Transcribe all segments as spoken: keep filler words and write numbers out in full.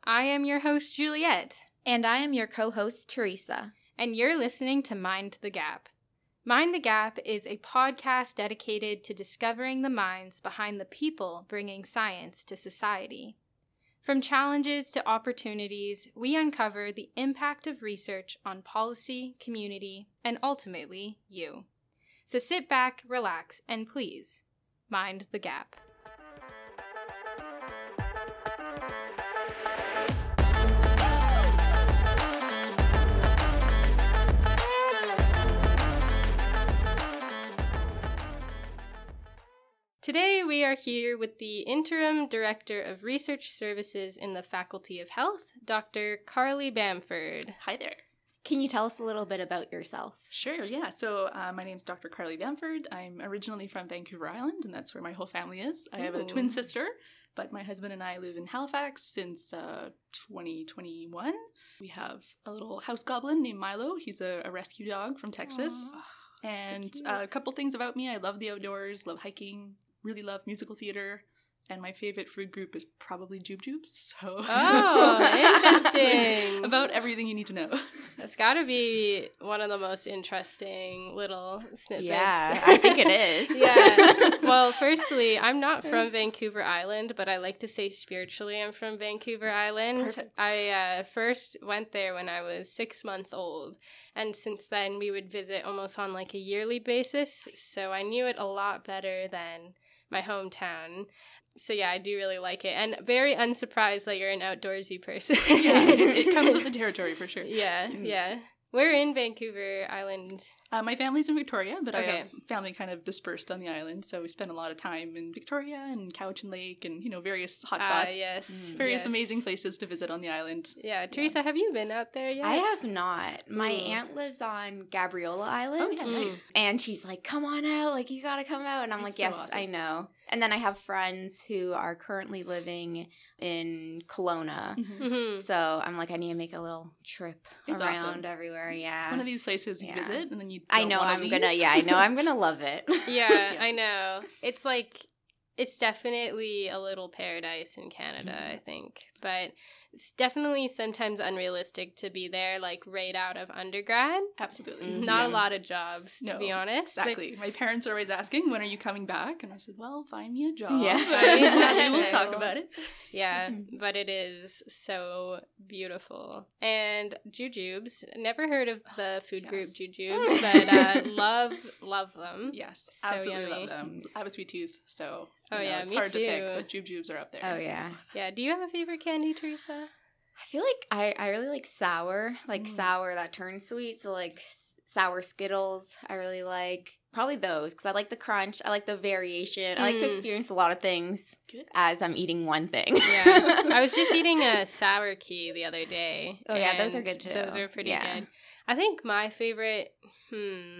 I am your host, Juliet. And I am your co-host, Teresa. And you're listening to Mind the Gap. Mind the Gap is a podcast dedicated to discovering the minds behind the people bringing science to society. From challenges to opportunities, we uncover the impact of research on policy, community, and ultimately, you. So sit back, relax, and please, mind the gap. Today we are here with the Interim Director of Research Services in the Faculty of Health, Doctor Carly Bamford. Hi there. Can you tell us a little bit about yourself? Sure, yeah. So uh, my name's Doctor Carly Bamford. I'm originally from Vancouver Island, and that's where my whole family is. I have a Ooh. twin sister, but my husband and I live in Halifax since uh, twenty twenty-one. We have a little house goblin named Milo. He's a, a rescue dog from Texas. Aww, and so uh, a couple things about me. I love the outdoors, love hiking, really love musical theater, and my favorite food group is probably Jube Jubes. So Oh, interesting. About everything you need to know. That's got to be one of the most interesting little snippets. Yeah, I think it is. Yeah. Well, firstly, I'm not from Vancouver Island, but I like to say spiritually I'm from Vancouver Island. Perfect. I uh, first went there when I was six months old, and since then we would visit almost on like a yearly basis, so I knew it a lot better than my hometown. So yeah, I do really like it, and very unsurprised that you're an outdoorsy person. Yeah, it, it comes with the territory for sure. Yeah, yeah. We're in Vancouver Island. Uh, my family's in Victoria, but Okay. I have family kind of dispersed on the island, so we spend a lot of time in Victoria and Cowichan Lake and, you know, various hotspots. Ah, yes. Various yes. amazing places to visit on the island. Yeah, Teresa, have you been out there yet? I have not. My Ooh. aunt lives on Gabriola Island. Oh, yeah, Mm. nice. And she's like, come on out. Like, you gotta come out. And I'm That's like, so yes, awesome. I know. And then I have friends who are currently living in Kelowna. Mhm. Mhm. So I'm like, I need to make a little trip It's around awesome. everywhere. Yeah. It's one of these places you Yeah. visit and then you I don't know wanna I'm leave. gonna, yeah, I know I'm gonna love it. Yeah, Yeah. I know. It's like, it's definitely a little paradise in Canada, Mhm. I think. But it's definitely sometimes unrealistic to be there, like, right out of undergrad. Absolutely. Mhm. Not Yeah. a lot of jobs, to No, be honest. Exactly. My parents are always asking, when are you coming back? And I said, well, find me a job. Yeah. And we will talk about it. Yeah, but it is so beautiful. And Jujubes, never heard of the food Yes. group Jujubes, but uh, love, love them. Yes, So absolutely yummy. love them. I have a sweet tooth, so Oh, you know, yeah, it's me hard too. to pick, but Jube Jubes are up there. Oh, so. yeah. Yeah, do you have a favorite candy, Teresa? I feel like I, I really like sour, like Mm. sour that turns sweet. So like s- sour Skittles, I really like. Probably those because I like the crunch. I like the variation. I like to Mm. experience a lot of things Good. as I'm eating one thing. Yeah, I was just eating a sour key the other day. Oh, yeah, those are and good, too. Those are pretty Yeah. good. I think my favorite, hmm,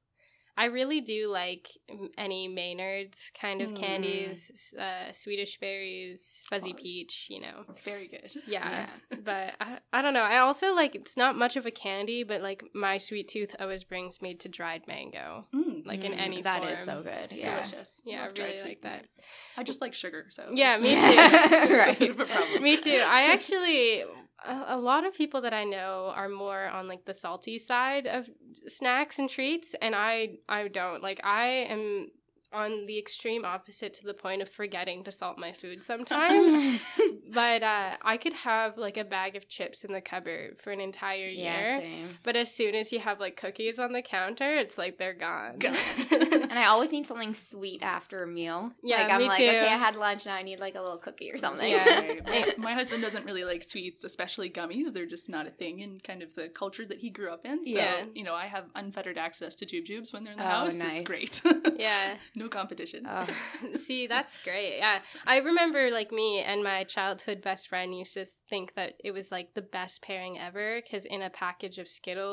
I really do like any Maynard's kind of Mm. candies, uh, Swedish berries, fuzzy Oh. peach, you know. Very good. Yeah, but I, I don't know. I also like, it's not much of a candy, but like my sweet tooth always brings me to dried mango, Mm, like in Mm, any that form. is so good. it's Yeah. delicious. Yeah, I Love dried really sweet like that. mango. I just like sugar, so Yeah, it's- me Yeah. too. it's Right. a bit of a problem. Me too. I actually, a, a lot of people that I know are more on like the salty side of snacks and treats, and I, I don't. Like, I am on the extreme opposite to the point of forgetting to salt my food sometimes. But uh, I could have like a bag of chips in the cupboard for an entire Yeah, year. same. But as soon as you have like cookies on the counter, it's like they're gone. Gone. And I always need something sweet after a meal. Yeah, like I'm me like, too. okay, I had lunch, now I need like a little cookie or something. Yeah. Right. My, my husband doesn't really like sweets, especially gummies. They're just not a thing in kind of the culture that he grew up in. So, Yeah. you know, I have unfettered access to Jube Jubes when they're in the Oh, house. nice. It's great. Yeah. No competition. Oh. See, that's great. Yeah. I remember like me and my childhood best friend used to think that it was like the best pairing ever because in a package of Skittles,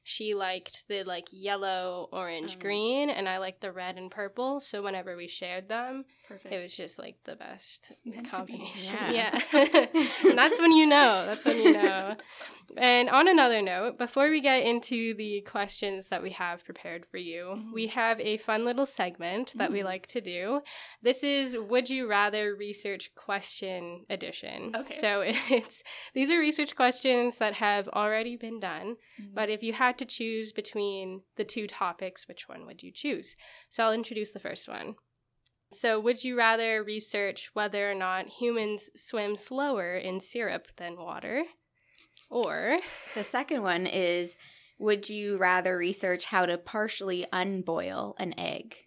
she liked the like yellow, orange, Oh. green, and I liked the red and purple. So whenever we shared them, Perfect. it was just like the best Meant to be. combination. Yeah. Yeah. And that's when you know. That's when you know. And on another note, before we get into the questions that we have prepared for you, Mhm. we have a fun little segment that we Mm. like to do. This is Would You Rather Research Question Edition. Okay. So it's these are research questions that have already been done, Mhm. but if you had to choose between the two topics, which one would you choose? So I'll introduce the first one. So would you rather research whether or not humans swim slower in syrup than water? Or The second one is, would you rather research how to partially unboil an egg?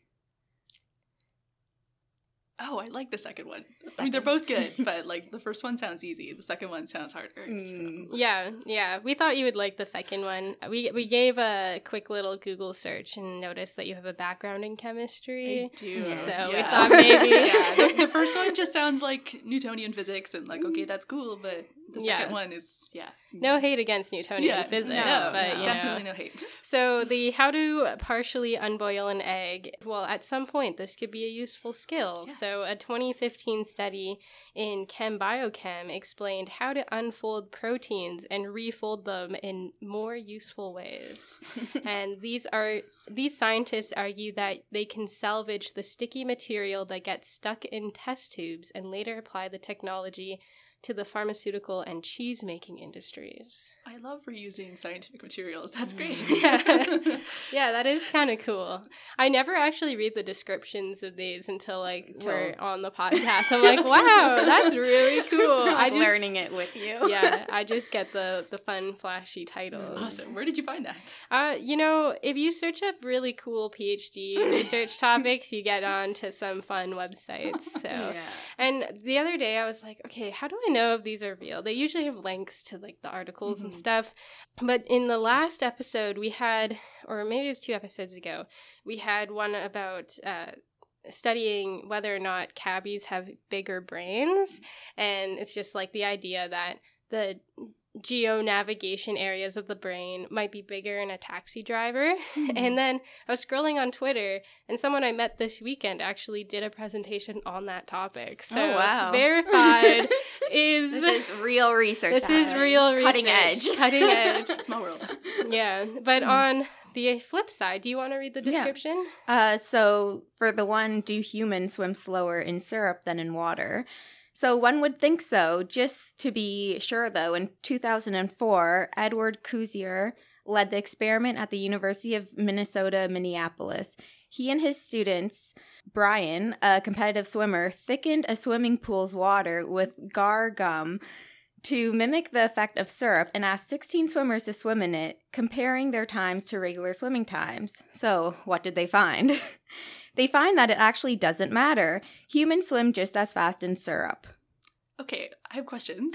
Oh, I like the second one. The I mean, they're second. both good, but like the first one sounds easy. The second one sounds harder. so- Mm. yeah, yeah, we thought you would like the second one. We we gave a quick little Google search and noticed that you have a background in chemistry. I do. Yeah. So we Yeah. thought maybe yeah, the, the first one just sounds like Newtonian physics and like, okay, that's cool, but the Yeah. second one is, yeah. No hate against Newtonian yeah, physics, no, but no, you definitely know. no hate. So the how to partially unboil an egg, well, at some point this could be a useful skill. Yes. So a twenty fifteen study in Chem Biochem explained how to unfold proteins and refold them in more useful ways. And these are these scientists argue that they can salvage the sticky material that gets stuck in test tubes and later apply the technology to the pharmaceutical and cheese-making industries. I love reusing scientific materials. That's great. Yeah. Yeah, that is kind of cool. I never actually read the descriptions of these until like Until- we're on the podcast. I'm like, wow, that's really cool. I'm I just, learning it with you. yeah, I just get the the fun, flashy titles. Awesome. Where did you find that? Uh, you know, if you search up really cool PhD research topics, you get on to some fun websites. So. Yeah. And the other day I was like, okay, how do I know if these are real? They usually have links to like the articles and Mhm. stuff. But in the last episode we had, or maybe it was two episodes ago, we had one about uh, studying whether or not cabbies have bigger brains. And it's just like the idea that the geo-navigation areas of the brain might be bigger in a taxi driver. And then I was scrolling on Twitter, and someone I met this weekend actually did a presentation on that topic. So Oh, wow. verified is This is real research. this is time. real research. Cutting edge. Cutting edge. Small world. Yeah. But Hmm. on the flip side, do you want to read the Yeah. description? Uh, so for the one, do humans swim slower in syrup than in water? So one would think so. Just to be sure, though, in two thousand four, Edward Cousier led the experiment at the University of Minnesota, Minneapolis. He and his students, Brian, a competitive swimmer, thickened a swimming pool's water with gar gum to mimic the effect of syrup and asked sixteen swimmers to swim in it, comparing their times to regular swimming times. So, what did they find? They find that it actually doesn't matter. Humans swim just as fast in syrup. Okay, I have questions.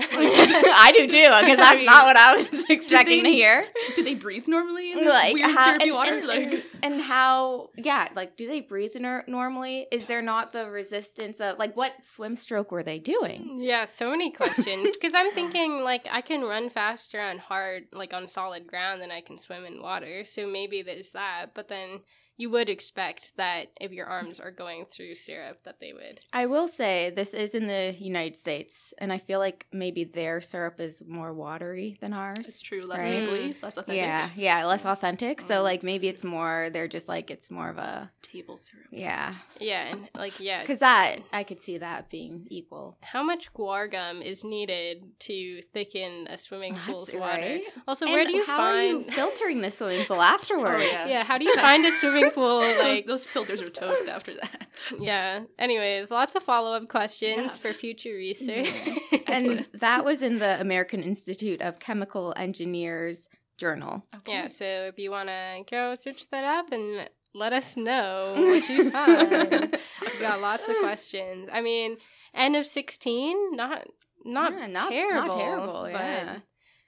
I do too, because I that's mean, not what I was expecting they- to hear. Do they breathe normally in this Like, weird how- syrupy and, water? and, like, and, and how, yeah, like, do they breathe nor- normally? Is there not the resistance of, like, what swim stroke were they doing? Yeah, so many questions. Because I'm thinking, like, I can run faster on hard, like, on solid ground than I can swim in water. So maybe there's that. But then you would expect that if your arms are going through syrup that they would. I will say this is in the United States, and I feel like maybe their syrup is more watery than ours. it's true, less Right? bubbly, less authentic. Yeah, yeah, less authentic. So, Mm. like, maybe it's more, they're just like, it's more of a, Table syrup. yeah. Yeah, and, like, yeah. Because that, I could see that being equal. How much guar gum is needed to thicken a swimming pool's That's water? right. Also, And where do you how find... are you filtering the swimming pool afterwards? Oh, yeah. Yeah, how do you find a swimming pool, Those, like... those filters are toast after that. Yeah. Anyways, lots of follow-up questions Yeah. for future research. And Excellent. that was in the American Institute of Chemical Engineers journal. Okay. Yeah, so if you want to go search that up and let us know what you find. We've got lots of questions. I mean, N of sixteen, not not Yeah, not- terrible. not terrible, but yeah.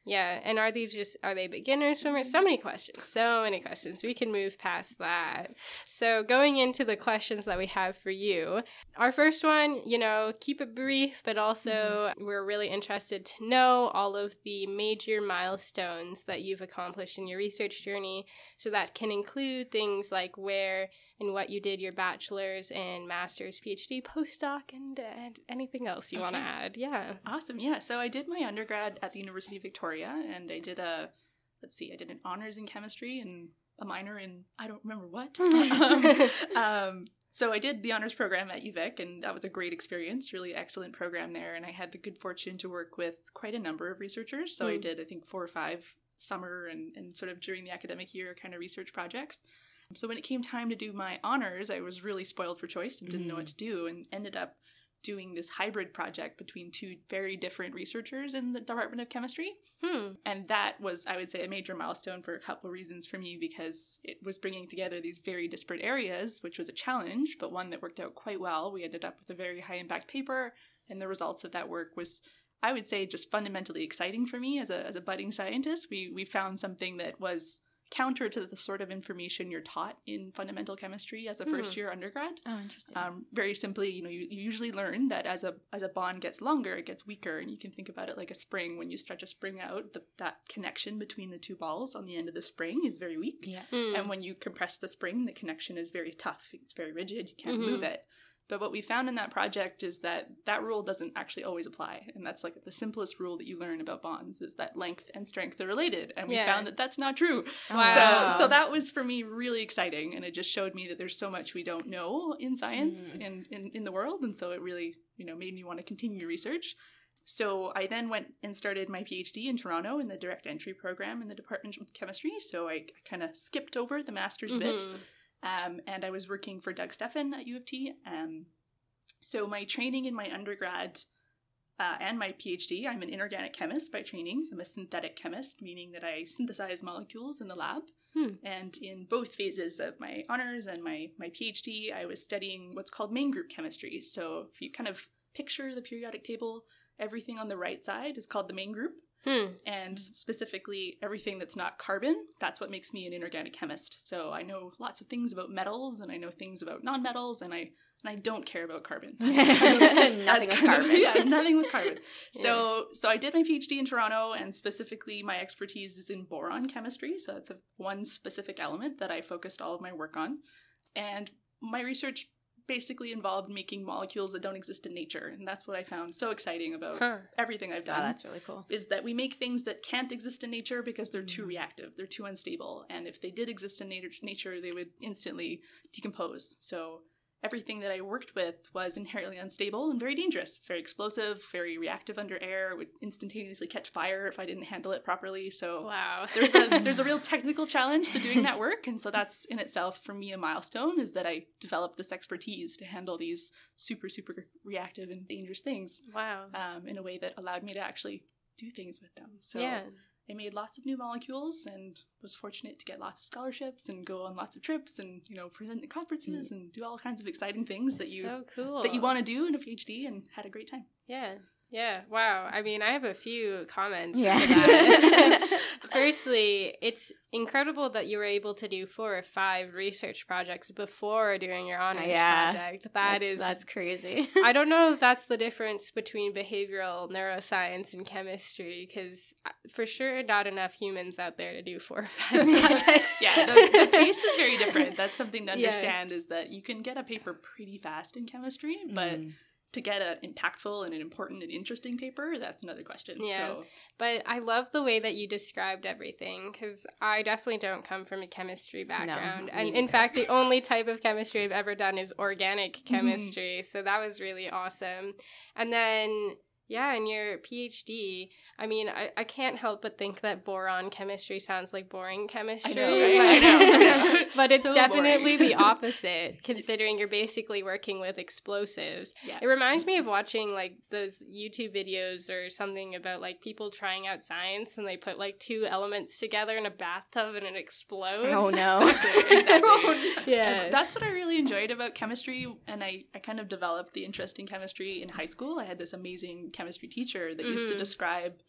Yeah, and are these just, are they beginner swimmers? So many questions, so many questions. We can move past that. So going into the questions that we have for you, our first one, you know, keep it brief, but also mm-hmm. we're really interested to know all of the major milestones that you've accomplished in your research journey. So that can include things like where and what you did your bachelor's and master's, PhD, postdoc, and, and anything else you okay. want to add. Yeah. Awesome. Yeah. So I did my undergrad at the University of Victoria, and I did a, let's see, I did an honors in chemistry and a minor in, I don't remember what. um, um, so I did the honors program at U Vic, and that was a great experience, really excellent program there. And I had the good fortune to work with quite a number of researchers. So mm. I did, I think, four or five summer and, and sort of during the academic year kind of research projects. So when it came time to do my honors, I was really spoiled for choice and didn't mm. know what to do, and ended up doing this hybrid project between two very different researchers in the Department of Chemistry. Hmm. And that was, I would say, a major milestone for a couple of reasons for me, because it was bringing together these very disparate areas, which was a challenge, but one that worked out quite well. We ended up with a very high impact paper, and the results of that work was, I would say, just fundamentally exciting for me as a as a budding scientist. We we found something that was counter to the sort of information you're taught in fundamental chemistry as a first year mm. undergrad. Oh, interesting. Um, very simply, you know, you, you usually learn that as a as a bond gets longer, it gets weaker, and you can think about it like a spring. When you stretch a spring out, the, that connection between the two balls on the end of the spring is very weak. Yeah. Mm. And when you compress the spring, the connection is very tough. It's very rigid. You can't mm-hmm. move it. But what we found in that project is that that rule doesn't actually always apply. And that's like the simplest rule that you learn about bonds, is that length and strength are related. And we yeah. found that that's not true. Wow. So so that was, for me, really exciting. And it just showed me that there's so much we don't know in science mm. and in, in the world. And so it really, you know, made me want to continue research. So I then went and started my PhD in Toronto in the direct entry program in the Department of Chemistry. So I, I kind of skipped over the master's mm-hmm. bit. Um, and I was working for Doug Steffen at U of T. Um, so my training in my undergrad uh, and my PhD, I'm an inorganic chemist by training. So I'm a synthetic chemist, meaning that I synthesize molecules in the lab. Hmm. And in both phases of my honors and my, my PhD, I was studying what's called main group chemistry. So if you kind of picture the periodic table, everything on the right side is called the main group. Hmm. And specifically, everything that's not carbon, that's what makes me an inorganic chemist. So I know lots of things about metals, and I know things about nonmetals, and I and I don't care about carbon. Nothing with carbon. Of, yeah, nothing with carbon. Yeah. So so I did my PhD in Toronto, and specifically my expertise is in boron chemistry. So that's a, one specific element that I focused all of my work on. And my research basically involved making molecules that don't exist in nature. And that's what I found so exciting about huh. everything I've done. Oh, that's really cool. Is that we make things that can't exist in nature because they're too reactive. They're too unstable. And if they did exist in nat- nature, they would instantly decompose. So everything that I worked with was inherently unstable and very dangerous, very explosive, very reactive under air, would instantaneously catch fire if I didn't handle it properly. So wow. there's a there's a real technical challenge to doing that work. And so that's in itself, for me, a milestone, is that I developed this expertise to handle these super, super reactive and dangerous things. Wow. Um, in a way that allowed me to actually do things with them. So yeah. I made lots of new molecules and was fortunate to get lots of scholarships and go on lots of trips and, you know, present at conferences and do all kinds of exciting things that you so cool. that you want to do in a PhD, and had a great time. Yeah. Yeah. Wow. I mean, I have a few comments yeah. to that. Firstly, it's incredible that you were able to do four or five research projects before doing your honors yeah. project. That that's, is, that's crazy. I don't know if that's the difference between behavioral neuroscience and chemistry, because for sure not enough humans out there to do four or five projects. Yeah, the, the pace is very different. That's something to understand, yeah. is that you can get a paper pretty fast in chemistry, but mm. to get an impactful and an important and interesting paper, that's another question. Yeah, so. But I love the way that you described everything, because I definitely don't come from a chemistry background. No, and in fact, the only type of chemistry I've ever done is organic chemistry. Mm-hmm. So that was really awesome. And then, yeah, in your PhD, I mean, I, I can't help but think that boron chemistry sounds like boring chemistry. I know, right? I know, I know. But it's so definitely the opposite, considering you're basically working with explosives. Yeah. It reminds me of watching, like, those YouTube videos or something about, like, people trying out science, and they put, like, two elements together in a bathtub and it explodes. Oh, no. Exactly, exactly. Yeah. And that's what I really enjoyed about chemistry, and I, I kind of developed the interest in chemistry in high school. I had this amazing chemistry teacher that mm-hmm. used to describe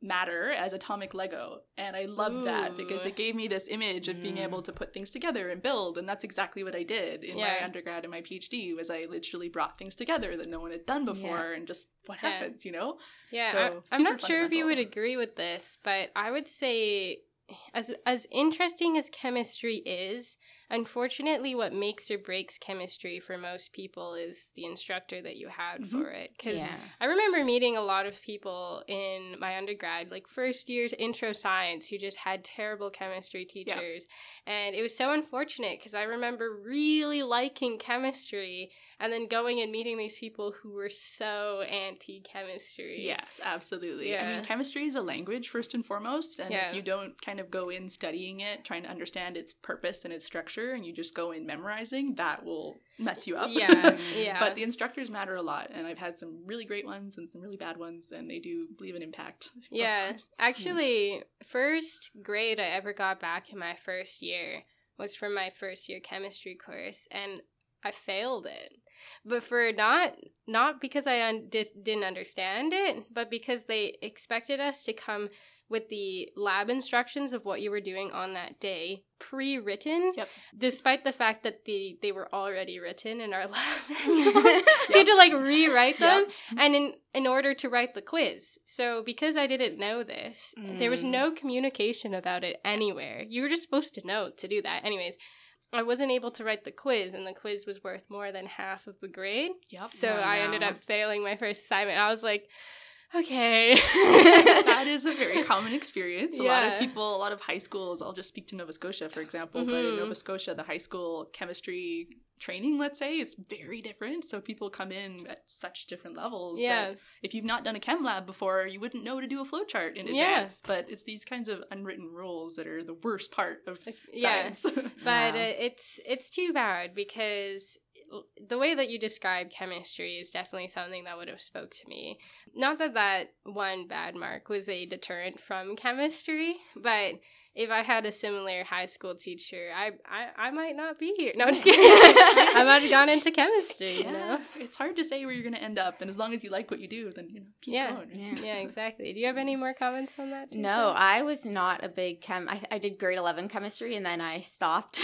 matter as atomic Lego. And I loved Ooh. that because it gave me this image of being Mm. able to put things together and build. And that's exactly what I did in Yeah. my undergrad and my PhD was I literally brought things together that no one had done before Yeah. and just what Yeah. happens, you know? Yeah, So, I, I'm not super sure if you would fundamental. agree with this, but I would say as as interesting as chemistry is, unfortunately what makes or breaks chemistry for most people is the instructor that you had Mhm. for it. Because Yeah. I remember meeting a lot of people in my undergrad, like first year's intro science, who just had terrible chemistry teachers. And it was so unfortunate because I remember really liking chemistry and then going and meeting these people who were so anti-chemistry. Yes, absolutely. I Yeah. mean, chemistry is a language first and foremost, and Yeah. if you don't kind of go in studying it, trying to understand its purpose and its structure, and you just go in memorizing, that will mess you up. Yeah, yeah. But the instructors matter a lot, and I've had some really great ones and some really bad ones, and they do leave an impact. Yeah, actually, first grade I ever got back in my first year was from my first year chemistry course, and I failed it. But for not not because I un- di- didn't understand it, but because they expected us to come with the lab instructions of what you were doing on that day pre-written, Yep. despite the fact that the they were already written in our lab manuals. You had to like rewrite them, Yep. and in in order to write the quiz. So because I didn't know this, there was Mm. no communication about it anywhere. You were just supposed to know to do that. Anyways, I wasn't able to write the quiz, and the quiz was worth more than half of the grade. Yep. So Oh, I ended no. up failing my first assignment. I was like, okay. That is a very common experience. A lot Yeah. of people, a lot of high schools, I'll just speak to Nova Scotia, for example, but in Mhm. Nova Scotia, the high school chemistry training, let's say, is very different. So people come in at such different levels Yeah. that if you've not done a chem lab before, you wouldn't know to do a flowchart in Yeah. advance. But it's these kinds of unwritten rules that are the worst part of Yeah. science. But Wow. uh, it's it's too bad because the way that you describe chemistry is definitely something that would have spoke to me. Not that that one bad mark was a deterrent from chemistry, but if I had a similar high school teacher, I I, I might not be here. No, I'm just kidding. I might have gone into chemistry, you Yeah. know? It's hard to say where you're going to end up. And as long as you like what you do, then you know, keep Yeah. going. right? Yeah. Yeah, exactly. Do you have any more comments on that, Teresa? No, I was not a big chem. I, I did grade eleven chemistry and then I stopped.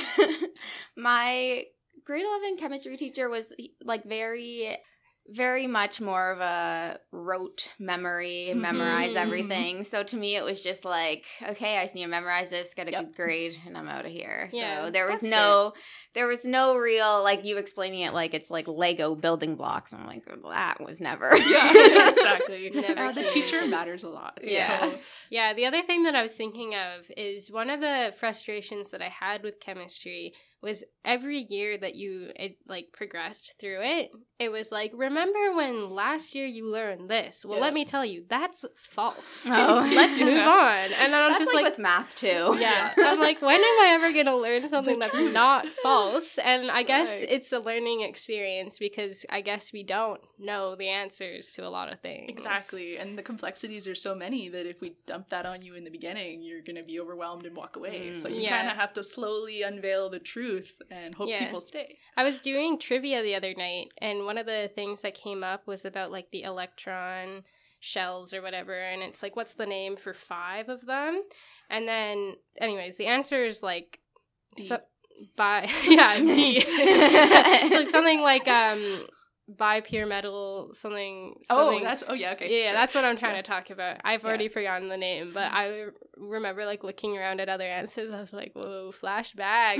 My grade eleven chemistry teacher was like very, very much more of a rote memory, memorize Mhm. everything. So to me, it was just like, okay, I just need to memorize this, get a Yep. good grade, and I'm out of here. Yeah, so there was that's no, there was no real, like you explaining it like it's like Lego building blocks. I'm like, well, that was never. Yeah, exactly. Never Uh, the came. teacher matters a lot. Yeah. So- Yeah, the other thing that I was thinking of is one of the frustrations that I had with chemistry was every year that you it, like progressed through it, it was like, remember when last year you learned this? Well, Yeah. let me tell you, that's false. Oh. Let's move on. And I was That's just like, like, with math too. yeah, I'm like, when am I ever going to learn something The that's truth. not false? And I guess Right. it's a learning experience because I guess we don't know the answers to a lot of things. Exactly. And the complexities are so many that if we dump that on you in the beginning, you're going to be overwhelmed and walk away. Mm. So you Yeah. kind of have to slowly unveil the truth and hope Yeah. people stay. I was doing trivia the other night, and one of the things that came up was about like the electron shells or whatever, and it's like, what's the name for five of them? And then, anyways, the answer is like, D. so, bi, yeah, D. It's like something like um, bi-pure metal, something. Oh, something- that's, oh yeah, okay. yeah, sure. that's what I'm trying Yeah. to talk about. I've Yeah. already forgotten the name, but I remember like looking around at other answers. I was like, whoa, flashback.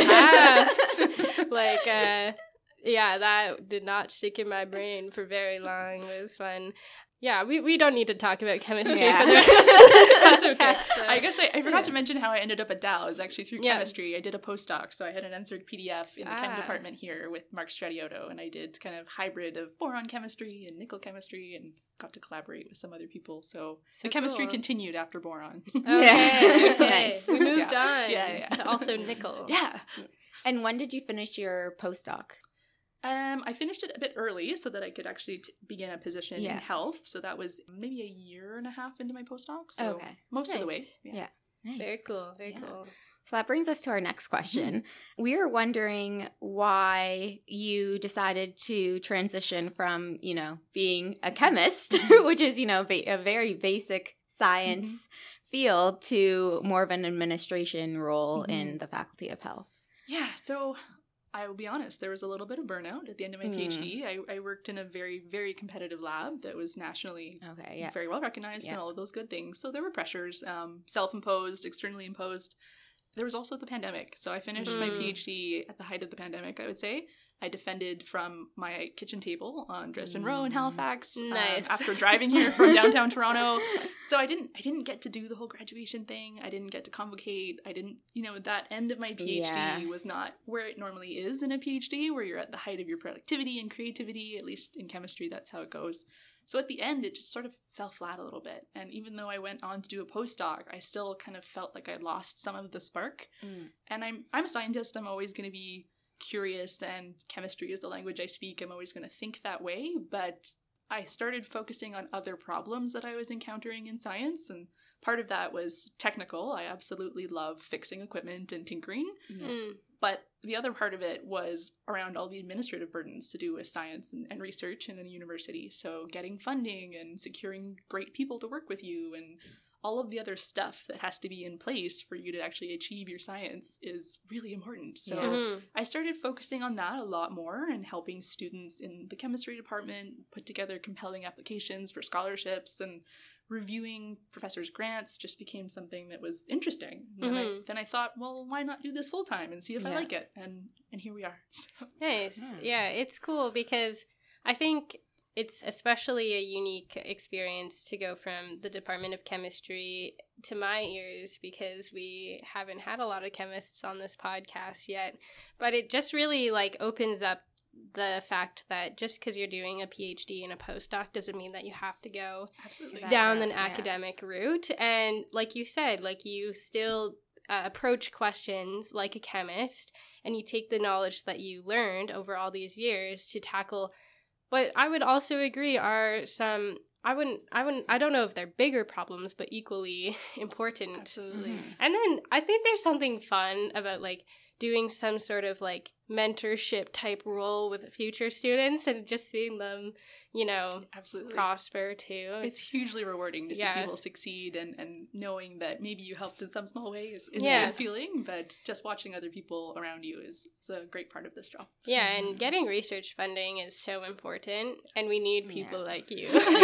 Past. like, uh, yeah, that did not stick in my brain for very long. It was fun. Yeah, we, we don't need to talk about chemistry Yeah. for the That's okay. podcast, so- I guess I, I forgot to mention how I ended up at Dow. It was actually through Yeah. chemistry. I did a postdoc, so I had an uncertain P D F in the chem Ah. department here with Mark Stradiotto, and I did kind of hybrid of boron chemistry and nickel chemistry, and got to collaborate with some other people. So, So the chemistry cool. continued after boron. Okay, Yeah. okay. Nice. We moved Yeah. on Yeah, yeah. to also nickel. yeah. And when did you finish your postdoc? Um, I finished it a bit early so that I could actually t- begin a position Yeah. in health. So that was maybe a year and a half into my postdoc. So Okay. most of the Nice. way. Yeah. Nice. Very cool, very Yeah. cool. So that brings us to our next question. We are wondering why you decided to transition from, you know, being a chemist, which is, you know, ba- a very basic science mm-hmm. field to more of an administration role mm-hmm. in the Faculty of Health? Yeah, so I will be honest, there was a little bit of burnout at the end of my mm. PhD. I, I worked in a very, very competitive lab that was nationally okay, yeah. very well recognized yeah. and all of those good things. So there were pressures, um, self-imposed, externally imposed. There was also the pandemic. So I finished mm. my PhD at the height of the pandemic, I would say. I defended from my kitchen table on Dresden mm. Row in Halifax nice. um, after driving here from downtown Toronto. So I didn't I didn't get to do the whole graduation thing. I didn't get to convocate. I didn't, you know, that end of my PhD yeah. was not where it normally is in a PhD, where you're at the height of your productivity and creativity. At least in chemistry, that's how it goes. So at the end, it just sort of fell flat a little bit. And even though I went on to do a postdoc, I still kind of felt like I lost some of the spark. Mm. And I'm I'm a scientist. I'm always going to be curious, and chemistry is the language I speak. I'm always going to think that way, but I started focusing on other problems that I was encountering in science, and part of that was technical. I absolutely love fixing equipment and tinkering, mm. but the other part of it was around all the administrative burdens to do with science and, and research in a university. So getting funding and securing great people to work with you and all of the other stuff that has to be in place for you to actually achieve your science is really important. So mm-hmm. I started focusing on that a lot more and helping students in the chemistry department put together compelling applications for scholarships, and reviewing professors' grants just became something that was interesting. Mm-hmm. Then, I, then I thought, well, why not do this full time and see if yeah. I like it? And and here we are. So. Nice. Yeah. yeah, it's cool because I think it's especially a unique experience to go from the Department of Chemistry to my ears, because we haven't had a lot of chemists on this podcast yet. But it just really like opens up the fact that just because you're doing a PhD and a postdoc doesn't mean that you have to go Absolutely. down yeah, an yeah. academic route. And like you said, like you still uh, approach questions like a chemist, and you take the knowledge that you learned over all these years to tackle what I would also agree are some, I wouldn't, I wouldn't, I don't know if they're bigger problems, but equally important. Absolutely. Mm-hmm. And then I think there's something fun about like doing some sort of like mentorship type role with future students and just seeing them, you know, absolutely prosper too. It's, it's hugely rewarding to see yeah. people succeed, and, and knowing that maybe you helped in some small way is, is yeah. a good feeling, but just watching other people around you is, is a great part of this job. Yeah, and getting research funding is so important, and we need people yeah. like you.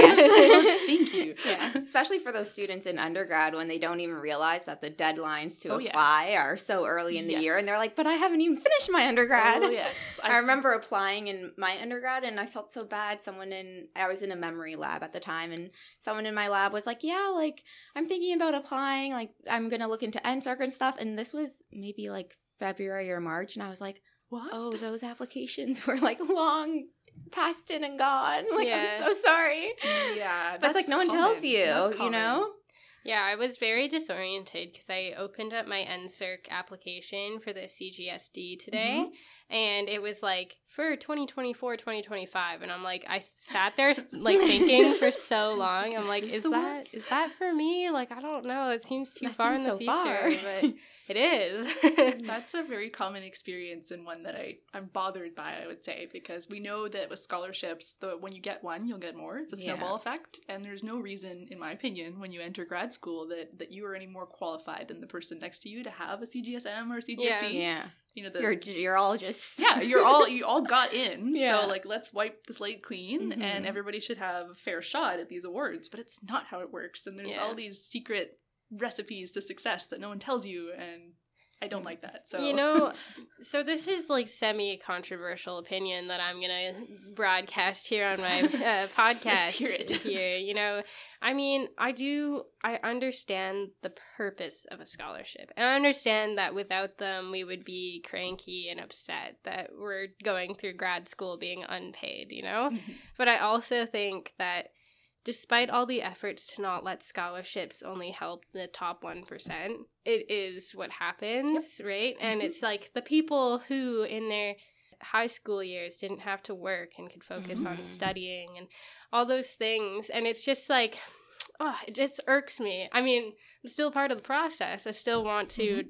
Yes. Thank you. Yeah. Especially for those students in undergrad when they don't even realize that the deadlines to oh, apply yeah. are so early in the yes. year, and they're like, but I haven't even finished my undergrad. Oh, yes. I, I remember applying in my undergrad, and I felt so bad. Someone in, I was in a memory lab at the time, and someone in my lab was like, yeah, like, I'm thinking about applying, like, I'm going to look into N S E R C and stuff, and this was maybe, like, February or March, and I was like, what? Oh, those applications were, like, long past in and gone. Like, yeah. I'm so sorry. Yeah, But that's it's like, no common. one tells you, That's you common. know? Yeah, I was very disoriented because I opened up my N S E R C application for the C G S D today, mm-hmm. and it was like, for twenty twenty-four, twenty twenty-five, and I'm like, I sat there like thinking for so long. I'm like, is that is that for me? Like, I don't know. It seems too that far seems in the so future, far. but it is. That's a very common experience, and one that I, I'm bothered by, I would say, because we know that with scholarships, the when you get one, you'll get more. It's a snowball Yeah. effect, and there's no reason, in my opinion, when you enter grad school that, that you are any more qualified than the person next to you to have a C G S M or C G S D. Yeah. Yeah. You know, the, You're, you're all just... yeah, you're all you all got in, Yeah. so like let's wipe the slate clean, Mm-hmm. and everybody should have a fair shot at these awards. But it's not how it works, and there's Yeah. all these secret recipes to success that no one tells you, and I don't like that. So You know, so this is like semi-controversial opinion that I'm gonna broadcast here on my uh, podcast. Let's hear it. Here, you know, I mean, I do, I understand the purpose of a scholarship, and I understand that without them, we would be cranky and upset that we're going through grad school being unpaid. You know, Mhm. but I also think that despite all the efforts to not let scholarships only help the top one percent, it is what happens, yep. right? And Mm-hmm. it's like the people who in their high school years didn't have to work and could focus Mm-hmm. on studying and all those things. And it's just like, oh, it just irks me. I mean, I'm still part of the process. I still want to, Mm-hmm.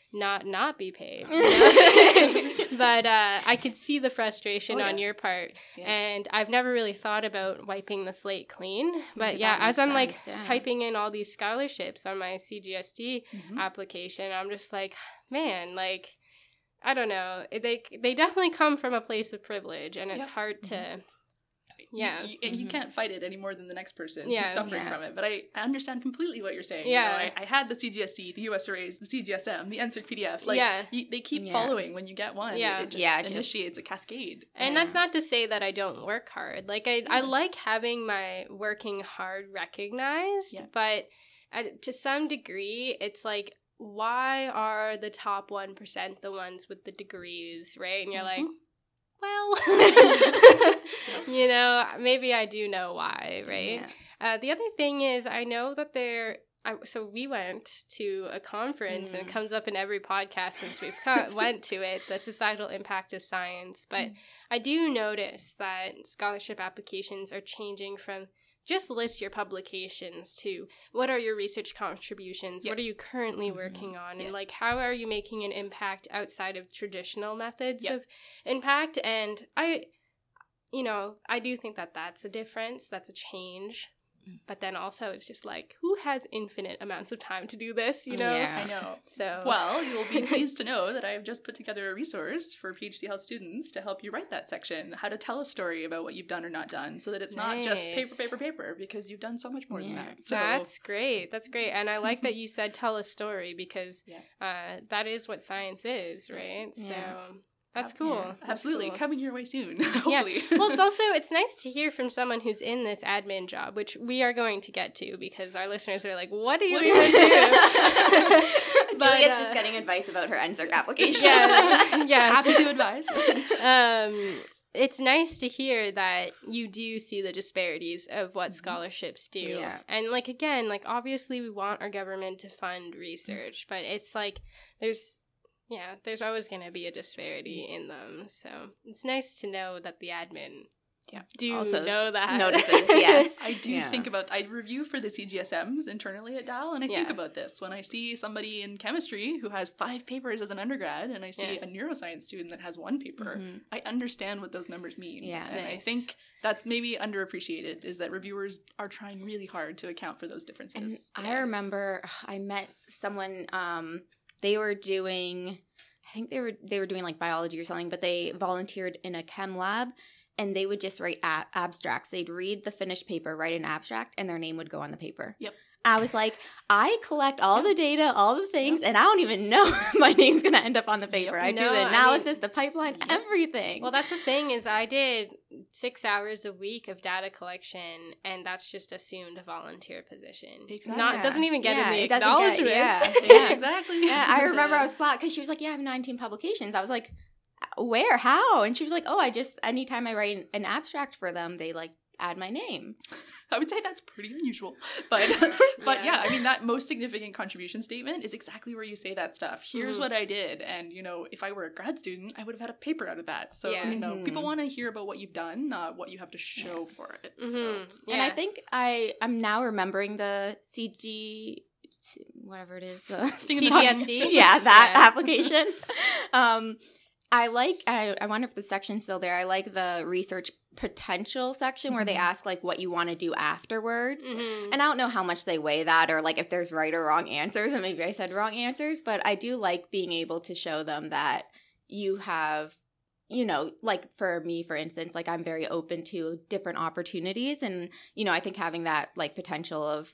not not be paid. You know? But uh, I could see the frustration oh, yeah. on your part. Yeah. And I've never really thought about wiping the slate clean. But Yeah, yeah, that as I'm like makes sense, yeah. typing in all these scholarships on my C G S D Mhm. application, I'm just like, man, like, I don't know. They they definitely come from a place of privilege, and it's Yep. hard to, Mhm. yeah. You, you, and you Mhm. can't fight it any more than the next person Yeah. who's suffering Yeah. from it. But I, I understand completely what you're saying. Yeah. You know, I, I had the C G S D, the U S arrays, the C G S M, the N S E R C P D F. Like, Yeah. you, they keep Yeah. following when you get one. Yeah. It, it just Yeah, it just- initiates a cascade. And that's not to say that I don't work hard. Like, I, I Yeah. like having my working hard recognized, Yeah. but at, to some degree, it's like, why are the top one percent the ones with the degrees, right? And you're like, Mhm. well, you know, maybe I do know why, right? Yeah. Uh, the other thing is, I know that there. I, so we went to a conference, and it Mm. comes up in every podcast since we've co- went to it, the societal impact of science. But Mm. I do notice that scholarship applications are changing from just list your publications to what are your research contributions, Yep. what are you currently Mhm. working on, and Yeah. like how are you making an impact outside of traditional methods Yep. of impact. And I, you know, I do think that that's a difference, that's a change. But then also it's just like, who has infinite amounts of time to do this, you know? Yeah. I know. So Well, you will be pleased to know that I have just put together a resource for PhD health students to help you write that section, how to tell a story about what you've done or not done, so that it's not just paper, Nice. paper, paper, because you've done so much more than Yeah. that. So, that's great. That's great. And I like that you said tell a story, because Yeah. uh, that is what science is, right? Yeah. So that's Yeah. cool. Yeah. That's absolutely, cool. coming your way soon, Yeah. hopefully. Well, it's also, it's nice to hear from someone who's in this admin job, which we are going to get to, because our listeners are like, what do you What do you even do? But, Juliet's uh, just getting advice about her N S E R C application. Yeah, yeah. Happy to advise. um, it's nice to hear that you do see the disparities of what Mhm. scholarships do. Yeah. And, like, again, like, obviously we want our government to fund research, but it's like there's, yeah, there's always going to be a disparity in them. So it's nice to know that the admin Yeah. do Also know that. notices, yes. I do Yeah. think about, I review for the C G S Ms internally at D A L, and I think Yeah. about this. When I see somebody in chemistry who has five papers as an undergrad, and I see Yeah. a neuroscience student that has one paper, Mhm. I understand what those numbers mean. Yeah. And I Nice. think that's maybe underappreciated, is that reviewers are trying really hard to account for those differences. And I remember I met someone, um, they were doing, I think they were they were doing like biology or something, but they volunteered in a chem lab, and they would just write a- abstracts. They'd read the finished paper, write an abstract, and their name would go on the paper. Yep. I was like, I collect all the data, all the things, and I don't even know if my name's going to end up on the paper. I do No, I the mean- analysis, the pipeline, Yep. everything. Well, that's the thing, is I did six hours a week of data collection, and that's just assumed a volunteer position. Exactly. Not it doesn't even get Yeah, in the it doesn't get- acknowledgements. yeah. Yeah, exactly. Yeah, I remember I So- was flat because she was like, yeah, I have nineteen publications. I was like, where? How? And she was like, oh, I just, anytime I write an abstract for them, they like add my name. I would say that's pretty unusual. But but Yeah. yeah. I mean, that most significant contribution statement is exactly where you say that stuff. Here's Mhm. what I did. And, you know, if I were a grad student, I would have had a paper out of that. So, Yeah. you know, Mhm. people want to hear about what you've done, not what you have to show for it. So. Mhm. Yeah. And I think I, I'm now remembering the C G, whatever it is, the Thing in the C G S D? yeah, that Yeah. application. um, I like, I, I wonder if the section's still there. I like the research potential section where they Mhm. ask like what you want to do afterwards. Mhm. And I don't know how much they weigh that, or like if there's right or wrong answers, and maybe I said wrong answers, but I do like being able to show them that you have, you know, like for me, for instance, like I'm very open to different opportunities. And, you know, I think having that like potential of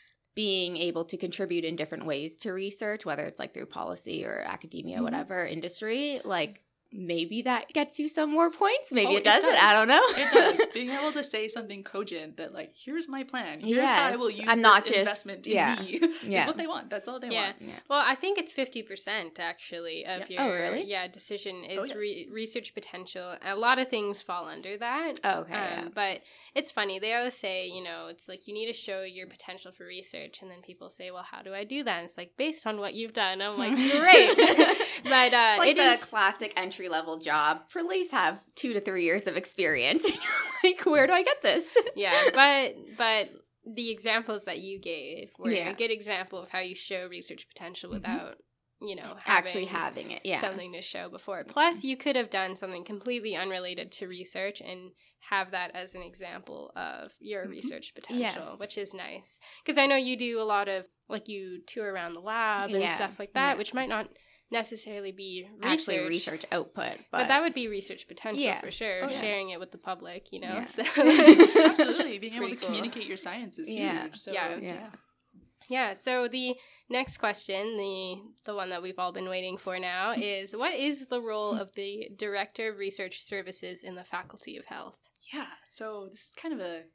being able to contribute in different ways to research, whether it's like through policy or academia, Mhm. whatever industry, like maybe that gets you some more points. Maybe Oh, it it doesn't. does. I don't know. It does. Being able to say something cogent that, like, here's my plan. Here's how I Yes. will use I'm this not just- investment in yeah. me. Yeah. Is what they want. That's all they Yeah. want. Yeah. Well, I think it's fifty percent actually of Yeah. your Oh, really? yeah decision is Oh, yes. re- research potential. A lot of things fall under that. Oh, okay. Um, yeah. But it's funny. They always say, you know, it's like you need to show your potential for research, and then people say, well, how do I do that? And it's like based on what you've done. I'm like, great. But uh, It's like it the is classic entry level job. Police have two to three years of experience. And you're like, where do I get this? yeah, but but the examples that you gave were Yeah. a good example of how you show research potential Mhm. without, you know, actually having it, yeah. something to show before. Plus, you could have done something completely unrelated to research and have that as an example of your research potential, yes. which is nice. Because I know you do a lot of, like, you tour around the lab and yeah. stuff like that, yeah. which might not necessarily be research. Actually research output. But, but that would be research potential yes. for sure, oh, yeah. sharing it with the public, you know? Yeah. So. Absolutely. Being able to cool. communicate your science is Yeah. huge. So, Yeah. yeah. Yeah. Yeah, so the next question, the the one that we've all been waiting for now, is what is the role of the Director of Research Services in the Faculty of Health? Yeah, so this is kind of a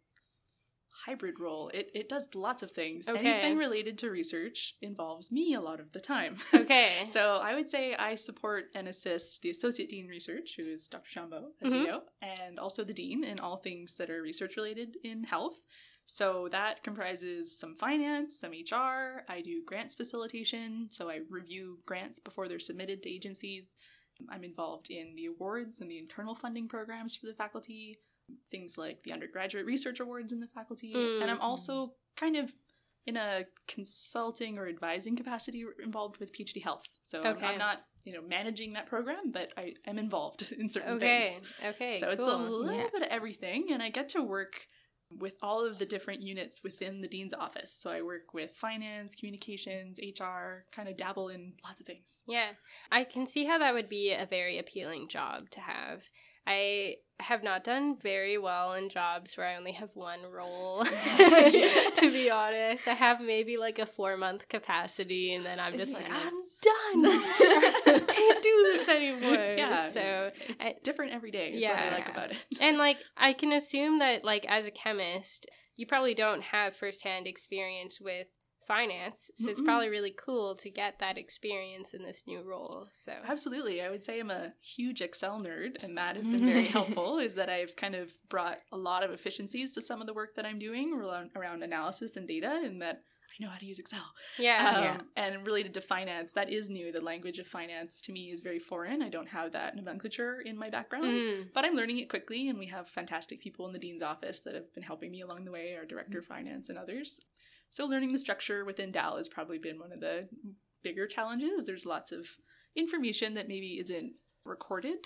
hybrid role. It it does lots of things. Okay. Anything related to research involves me a lot of the time. Okay. So I would say I support and assist the Associate Dean Research, who is Doctor Shambo, as Mhm. we know, and also the Dean in all things that are research related in health. So that comprises some finance, some H R. I do grants facilitation, so I review grants before they're submitted to agencies. I'm involved in the awards and the internal funding programs for the faculty, things like the undergraduate research awards in the faculty. Mm. And I'm also kind of in a consulting or advising capacity involved with PhD Health. So Okay. I'm not, you know, managing that program, but I am involved in certain Okay. things. Okay. So cool. it's a little Yeah. bit of everything, and I get to work with all of the different units within the dean's office. So I work with finance, communications, H R, kind of dabble in lots of things. Yeah, I can see how that would be a very appealing job to have. I have not done very well in jobs where I only have one role, Yes. to be honest. I have maybe like a four-month capacity, and then I'm just like, Yes. I'm done. I can't do this anymore. Yeah, So, it's I- different every day is Yeah. what I like about it. and like, I can assume that, like, as a chemist, you probably don't have firsthand experience with finance, so it's Mm-mm. probably really cool to get that experience in this new role. So Absolutely. I would say I'm a huge Excel nerd, and that has been very helpful, is that I've kind of brought a lot of efficiencies to some of the work that I'm doing around, around analysis and data, and that I know how to use Excel. yeah, Um, Yeah. And related to finance, that is new. The language of finance to me is very foreign. I don't have that nomenclature in my background, Mm. but I'm learning it quickly, and we have fantastic people in the dean's office that have been helping me along the way, our director of finance and others. So learning the structure within D A L has probably been one of the bigger challenges. There's lots of information that maybe isn't recorded.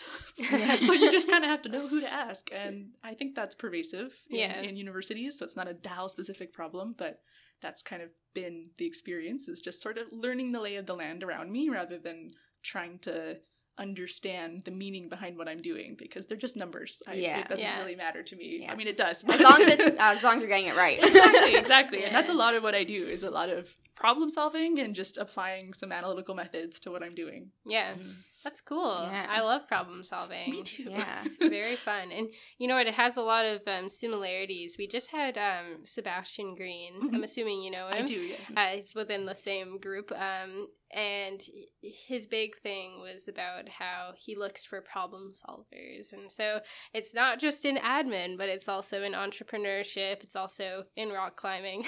So you just kind of have to know who to ask. And I think that's pervasive in, Yeah. in universities. So it's not a D A L specific problem, but that's kind of been the experience, is just sort of learning the lay of the land around me rather than trying to understand the meaning behind what I'm doing, because they're just numbers. I, Yeah. It doesn't Yeah. really matter to me. Yeah. I mean, it does. As long as it's uh, as long as you're getting it right. exactly, exactly. And that's a Yeah. lot of what I do, is a lot of problem solving and just applying some analytical methods to what I'm doing. yeah. That's cool. Yeah. I love problem solving. Me too. Yeah. It's very fun. And you know what? It has a lot of um, similarities. We just had um, Sebastian Green. Mhm. I'm assuming you know him. I do, yes. Uh, he's within the same group. Um, and his big thing was about how he looks for problem solvers. And so it's not just in admin, but it's also in entrepreneurship. It's also in rock climbing.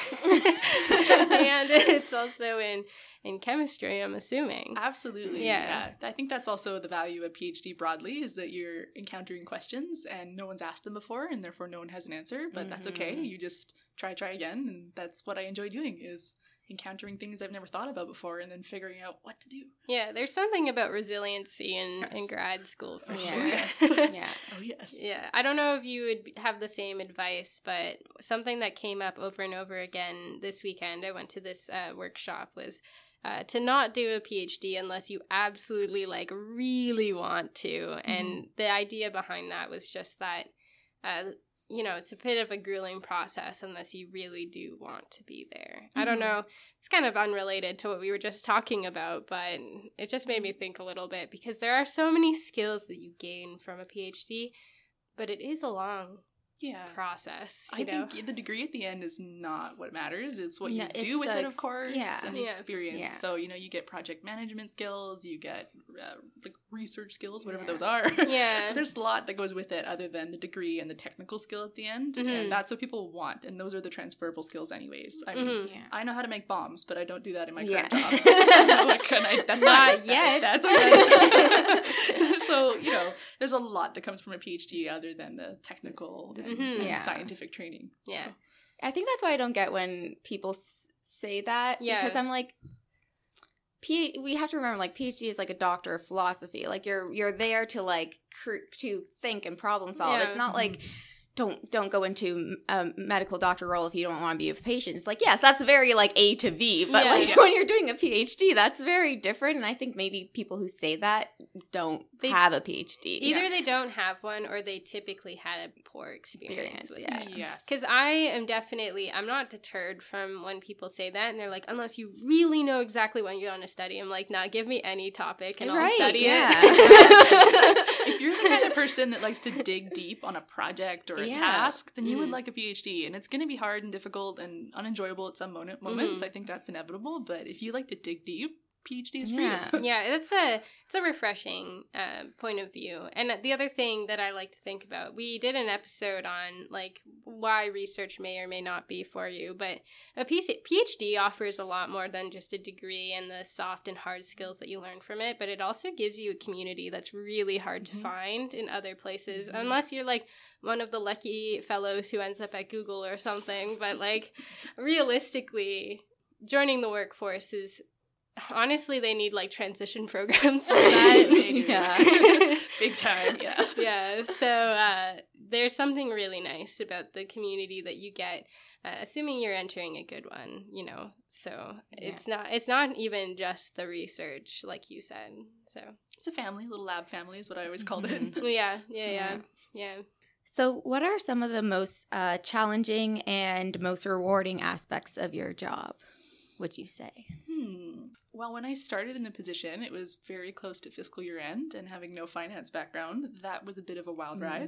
And it's also in, in chemistry, I'm assuming. Absolutely. Yeah. I think that's also the value of PhD broadly, is that you're encountering questions and no one's asked them before, and therefore no one has an answer, but that's okay. Mhm. You just try, try again, and that's what I enjoy doing, is encountering things I've never thought about before and then figuring out what to do. Yeah, there's something about resiliency in, Yes. in grad school for Oh, sure. yes. Yeah. Oh, yes. Yeah, I don't know if you would have the same advice, but something that came up over and over again this weekend, I went to this uh, workshop, was uh, to not do a PhD unless you absolutely, like, really want to. And the idea behind that was just that, uh, you know, it's a bit of a grueling process unless you really do want to be there. I don't Mhm. know. It's kind of unrelated to what we were just talking about, but it just made me think a little bit, because there are so many skills that you gain from a PhD, but it is a long Yeah. process, I you know? think the degree at the end is not what matters. It's what No, you it's do with the it, of ex- course, yeah. and the Yeah. experience. Yeah. So, you know, you get project management skills, you get uh, like research skills, whatever Yeah. those are. Yeah. There's a lot that goes with it other than the degree and the technical skill at the end. Mhm. And that's what people want. And those are the transferable skills anyways. I mean, Mhm. Yeah. I know how to make bombs, but I don't do that in my Yeah. current job. So I couldn't- I- that's Not fine. yet. That's okay. So, you know, there's a lot that comes from a PhD other than the technical and, Mhm. and Yeah. scientific training. Yeah. So. I think that's why I don't get when people s- say that. Yeah. Because I'm like, P- we have to remember, like, PhD is like a doctor of philosophy. Like, you're you're there to like cr- to think and problem solve. Yeah. It's not like don't don't go into a medical doctor role if you don't want to be with patients. Like, yes, that's very like A to B, but Yeah. like Yeah. when you're doing a PhD, that's very different. And I think maybe people who say that don't They- have a PhD. Either Yeah. they don't have one or they typically had a poor experience Experience, with yeah. it. Yes. Because I am definitely, I'm not deterred from when people say that and they're like, unless you really know exactly what you want to study. I'm like, nah, give me any topic and I'll Right, study yeah. it. If you're the kind of person that likes to dig deep on a project or a Yeah. task, then you would Mm. like a PhD. And it's going to be hard and difficult and unenjoyable at some moment, moments. Mhm. I think that's inevitable. But if you like to dig deep, PhD is for Yeah. you. Yeah, it's a it's a refreshing uh, point of view. And the other thing that I like to think about, we did an episode on like why research may or may not be for you, but a PhD offers a lot more than just a degree and the soft and hard skills that you learn from it, but it also gives you a community that's really hard to Mhm. find in other places, Mhm. unless you're like one of the lucky fellows who ends up at Google or something. But like realistically, joining the workforce is honestly, they need like transition programs for that. They do. Yeah. Big time, yeah. Yeah, so uh, there's something really nice about the community that you get, uh, assuming you're entering a good one, you know. So Yeah. it's not it's not even just the research, like you said. So It's a family, little lab family is what I always called it. yeah, yeah, yeah, Yeah. yeah. So, what are some of the most uh, challenging and most rewarding aspects of your job, would you say? Hmm. Well, when I started in the position, it was very close to fiscal year end, and having no finance background, that was a bit of a wild Mm. ride.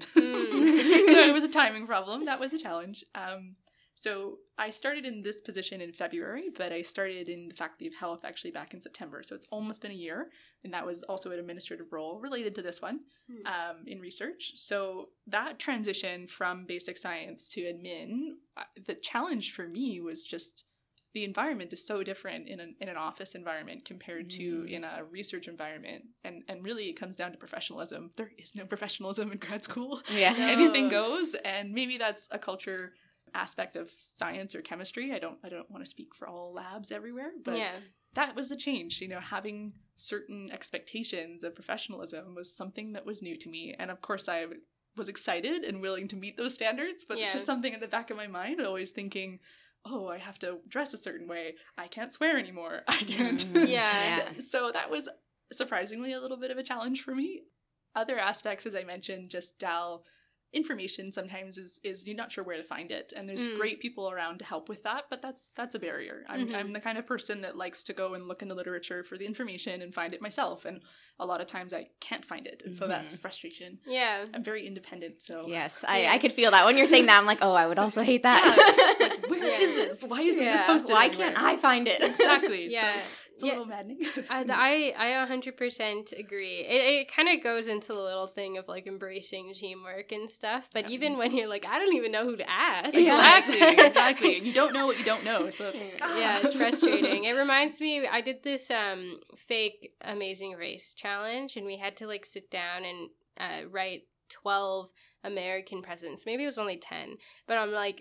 Mm. So it was a timing problem. That was a challenge. Um, so I started in this position in February, but I started in the Faculty of Health actually back in September. So it's almost been a year, and that was also an administrative role related to this one Hmm. um, in research. So that transition from basic science to admin, uh, the challenge for me was just the environment is so different in an, in an office environment compared to Mm. in a research environment. And, and really it comes down to professionalism. There is no professionalism in grad school. Yeah. No. Anything goes. And maybe that's a culture aspect of science or chemistry. I don't I don't want to speak for all labs everywhere, but Yeah. that was the change. You know, having certain expectations of professionalism was something that was new to me. And of course I was excited and willing to meet those standards, but Yeah. it's just something in the back of my mind, always thinking, oh, I have to dress a certain way. I can't swear anymore. I can't. Mhm. Yeah. Yeah. So that was surprisingly a little bit of a challenge for me. Other aspects, as I mentioned, just D A L information sometimes is is you're not sure where to find it, and there's Mm. great people around to help with that, but that's that's a barrier. I'm Mhm. I'm the kind of person that likes to go and look in the literature for the information and find it myself, and a lot of times I can't find it, and so that's a frustration. Yeah. I'm very independent, so Yes, I, Yeah. I could feel that. When you're saying that, I'm like, oh, I would also hate that. it's like, where is Yeah. this? Why isn't this Yeah. posted? Why anywhere? can't I find it? Exactly. Yeah. So it's a Yeah. little maddening. I, I, I one hundred percent agree. It, it kind of goes into the little thing of like embracing teamwork and stuff. But Yeah. even when you're like, I don't even know who to ask. Exactly, like- exactly. And you don't know what you don't know, so it's like, Yeah, it's frustrating. It reminds me, I did this um fake Amazing Race challenge, and we had to like sit down and uh, write twelve American presidents. Maybe it was only ten, but I'm like,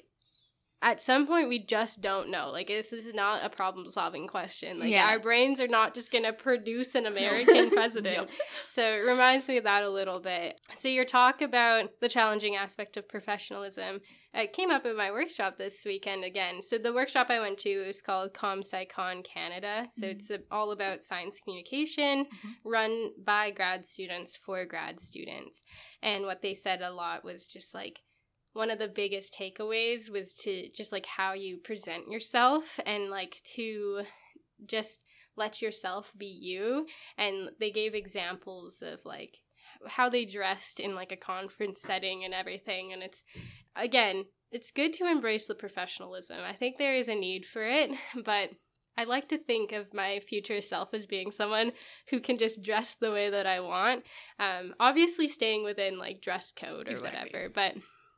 at some point we just don't know. Like, this, this is not a problem solving question. Like, Yeah. our brains are not just gonna produce an American president. Yep. So it reminds me of that a little bit. So your talk about the challenging aspect of professionalism uh, came up in my workshop this weekend again. So the workshop I went to is called ComSciCon Canada. So Mhm. it's uh, all about science communication, Mhm. run by grad students for grad students. And what they said a lot was just like, one of the biggest takeaways was to just like how you present yourself and like to just let yourself be you. And they gave examples of like how they dressed in like a conference setting and everything. And it's, again, it's good to embrace the professionalism. I think there is a need for it, but I like to think of my future self as being someone who can just dress the way that I want. Um, obviously staying within like dress code or Exactly. whatever, but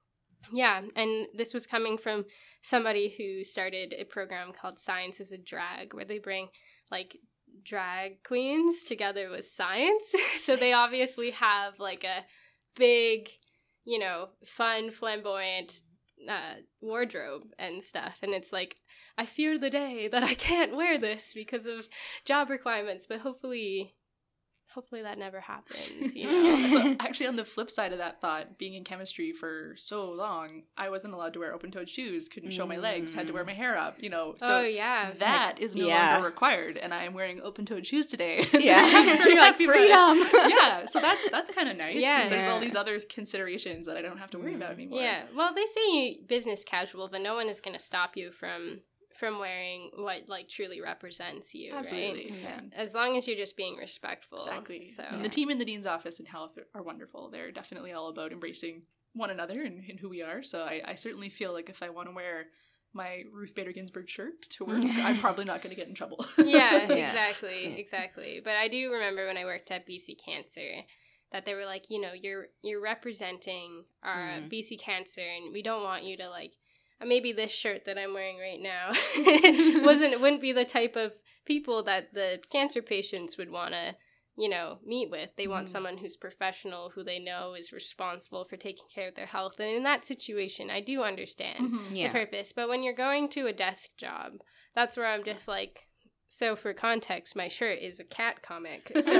yeah, and this was coming from somebody who started a program called Science is a Drag, where they bring like drag queens together with science. So they Nice. obviously have like a big, you know, fun, flamboyant uh, wardrobe and stuff. And it's like, I fear the day that I can't wear this because of job requirements, but hopefully... Hopefully that never happens, you know? So actually, on the flip side of that thought, being in chemistry for so long, I wasn't allowed to wear open-toed shoes, couldn't show my legs, had to wear my hair up, you know? So oh, yeah. that is no yeah. longer required, and I am wearing open-toed shoes today. Yeah. You're like, freedom! Yeah, so that's that's kind of nice. Yeah. There's yeah. all these other considerations that I don't have to worry about anymore. Yeah, well, they say business casual, but no one is going to stop you from... from wearing what like truly represents you. Absolutely. Right? Yeah. As long as you're just being respectful. Exactly. So And the team in the Dean's office in Health are wonderful. They're definitely all about embracing one another and, and who we are. So I, I certainly feel like if I want to wear my Ruth Bader Ginsburg shirt to work, I'm probably not going to get in trouble. yeah, Yeah. exactly, exactly. But I do remember when I worked at B C Cancer that they were like, you know, you're you're representing our Mm. B C Cancer, and we don't want you to like. Maybe this shirt that I'm wearing right now wasn't wouldn't be the type of people that the cancer patients would want to, you know, meet with. They want Mm. someone who's professional, who they know is responsible for taking care of their health. And in that situation, I do understand Mhm. Yeah. the purpose. But when you're going to a desk job, that's where I'm just like, so for context, my shirt is a cat comic. So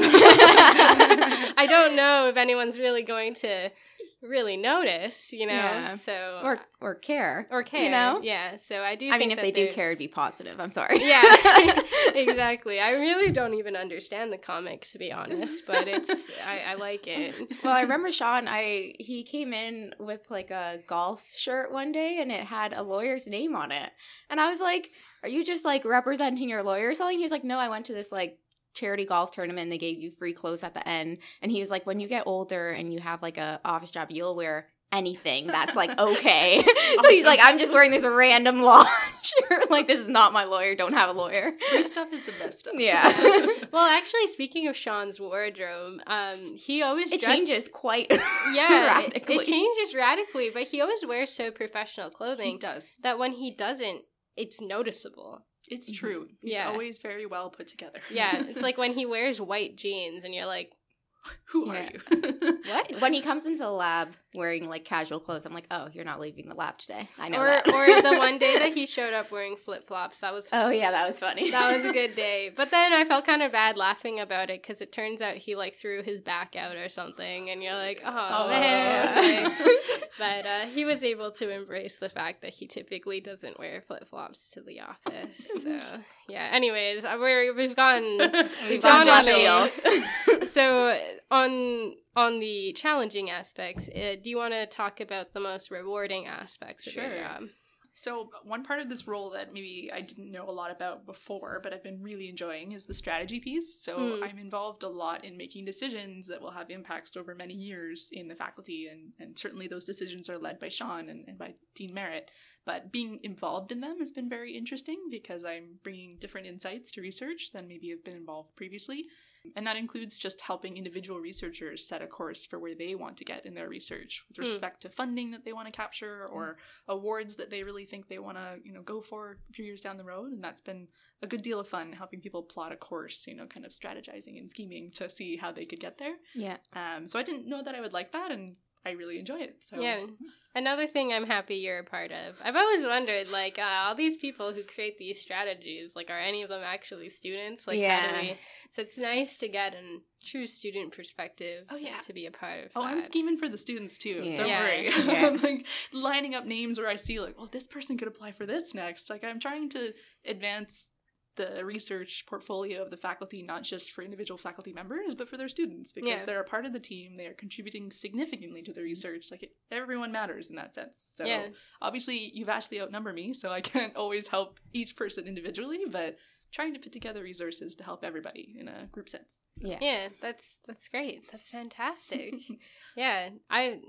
I don't know if anyone's really going to really notice, you know, Yeah. so Or or care. or care, You know? yeah. So I do. I mean, think if that they do there's- care, it'd be positive. I'm sorry. yeah, exactly. I really don't even understand the comic, to be honest, but it's I, I like it. Well, I remember Sean, I he came in with like a golf shirt one day and it had a lawyer's name on it. And I was like, are you just like representing your lawyer or something? He's like, no, I went to this like charity golf tournament and they gave you free clothes at the end. And he was like, when you get older and you have like a office job, you'll wear anything that's like okay. So he's like, I'm just wearing this random law shirt. Like, this is not my lawyer. Don't have a lawyer. Free stuff is the best stuff. Yeah. Well, actually, speaking of Sean's wardrobe, um, he always It dress- changes quite Yeah, it, radically. it changes radically, but he always wears so professional He clothing does. that when he doesn't, it's noticeable. It's true. He's Yeah. always very well put together. Yeah, it's like when he wears white jeans and you're like, Who Yeah. are you? What? When he comes into the lab wearing like casual clothes, I'm like, oh, you're not leaving the lab today. I know or that. or the one day that he showed up wearing flip flops, that was Oh yeah, that was funny. that was a good day. But then I felt kind of bad laughing about it because it turns out he like threw his back out or something, and you're like, oh, Oh, man. yeah. But uh, he was able to embrace the fact that he typically doesn't wear flip flops to the office. So yeah. Anyways, uh, we're we've gone We've gone gone left on field. So on on the challenging aspects, uh, do you want to talk about the most rewarding aspects of your Sure. job? So one part of this role that maybe I didn't know a lot about before, but I've been really enjoying is the strategy piece. So Hmm. I'm involved a lot in making decisions that will have impacts over many years in the faculty, and, and certainly those decisions are led by Sean and, and by Dean Merritt. But being involved in them has been very interesting because I'm bringing different insights to research than maybe have been involved previously. And that includes just helping individual researchers set a course for where they want to get in their research with Mm. respect to funding that they want to capture or awards that they really think they want to, you know, go for a few years down the road. And that's been a good deal of fun, helping people plot a course, you know, kind of strategizing and scheming to see how they could get there. Yeah. Um, so I didn't know that I would like that, and I really enjoy it. So Yeah. Another thing I'm happy you're a part of. I've always wondered, like, uh, all these people who create these strategies, like, are any of them actually students? Like, how Yeah. do we... So it's nice to get a true student perspective Oh, yeah. to be a part of Oh, that. I'm scheming for the students too. Yeah. Don't Yeah. worry. Yeah. I'm like lining up names where I see like, oh, this person could apply for this next. Like, I'm trying to advance the research portfolio of the faculty, not just for individual faculty members, but for their students, because Yeah. they're a part of the team. They are contributing significantly to the research. Like, it, everyone matters in that sense. So Yeah. obviously you vastly outnumber me, so I can't always help each person individually, but trying to put together resources to help everybody in a group sense. Yeah. Yeah, that's that's great. That's fantastic. Yeah, I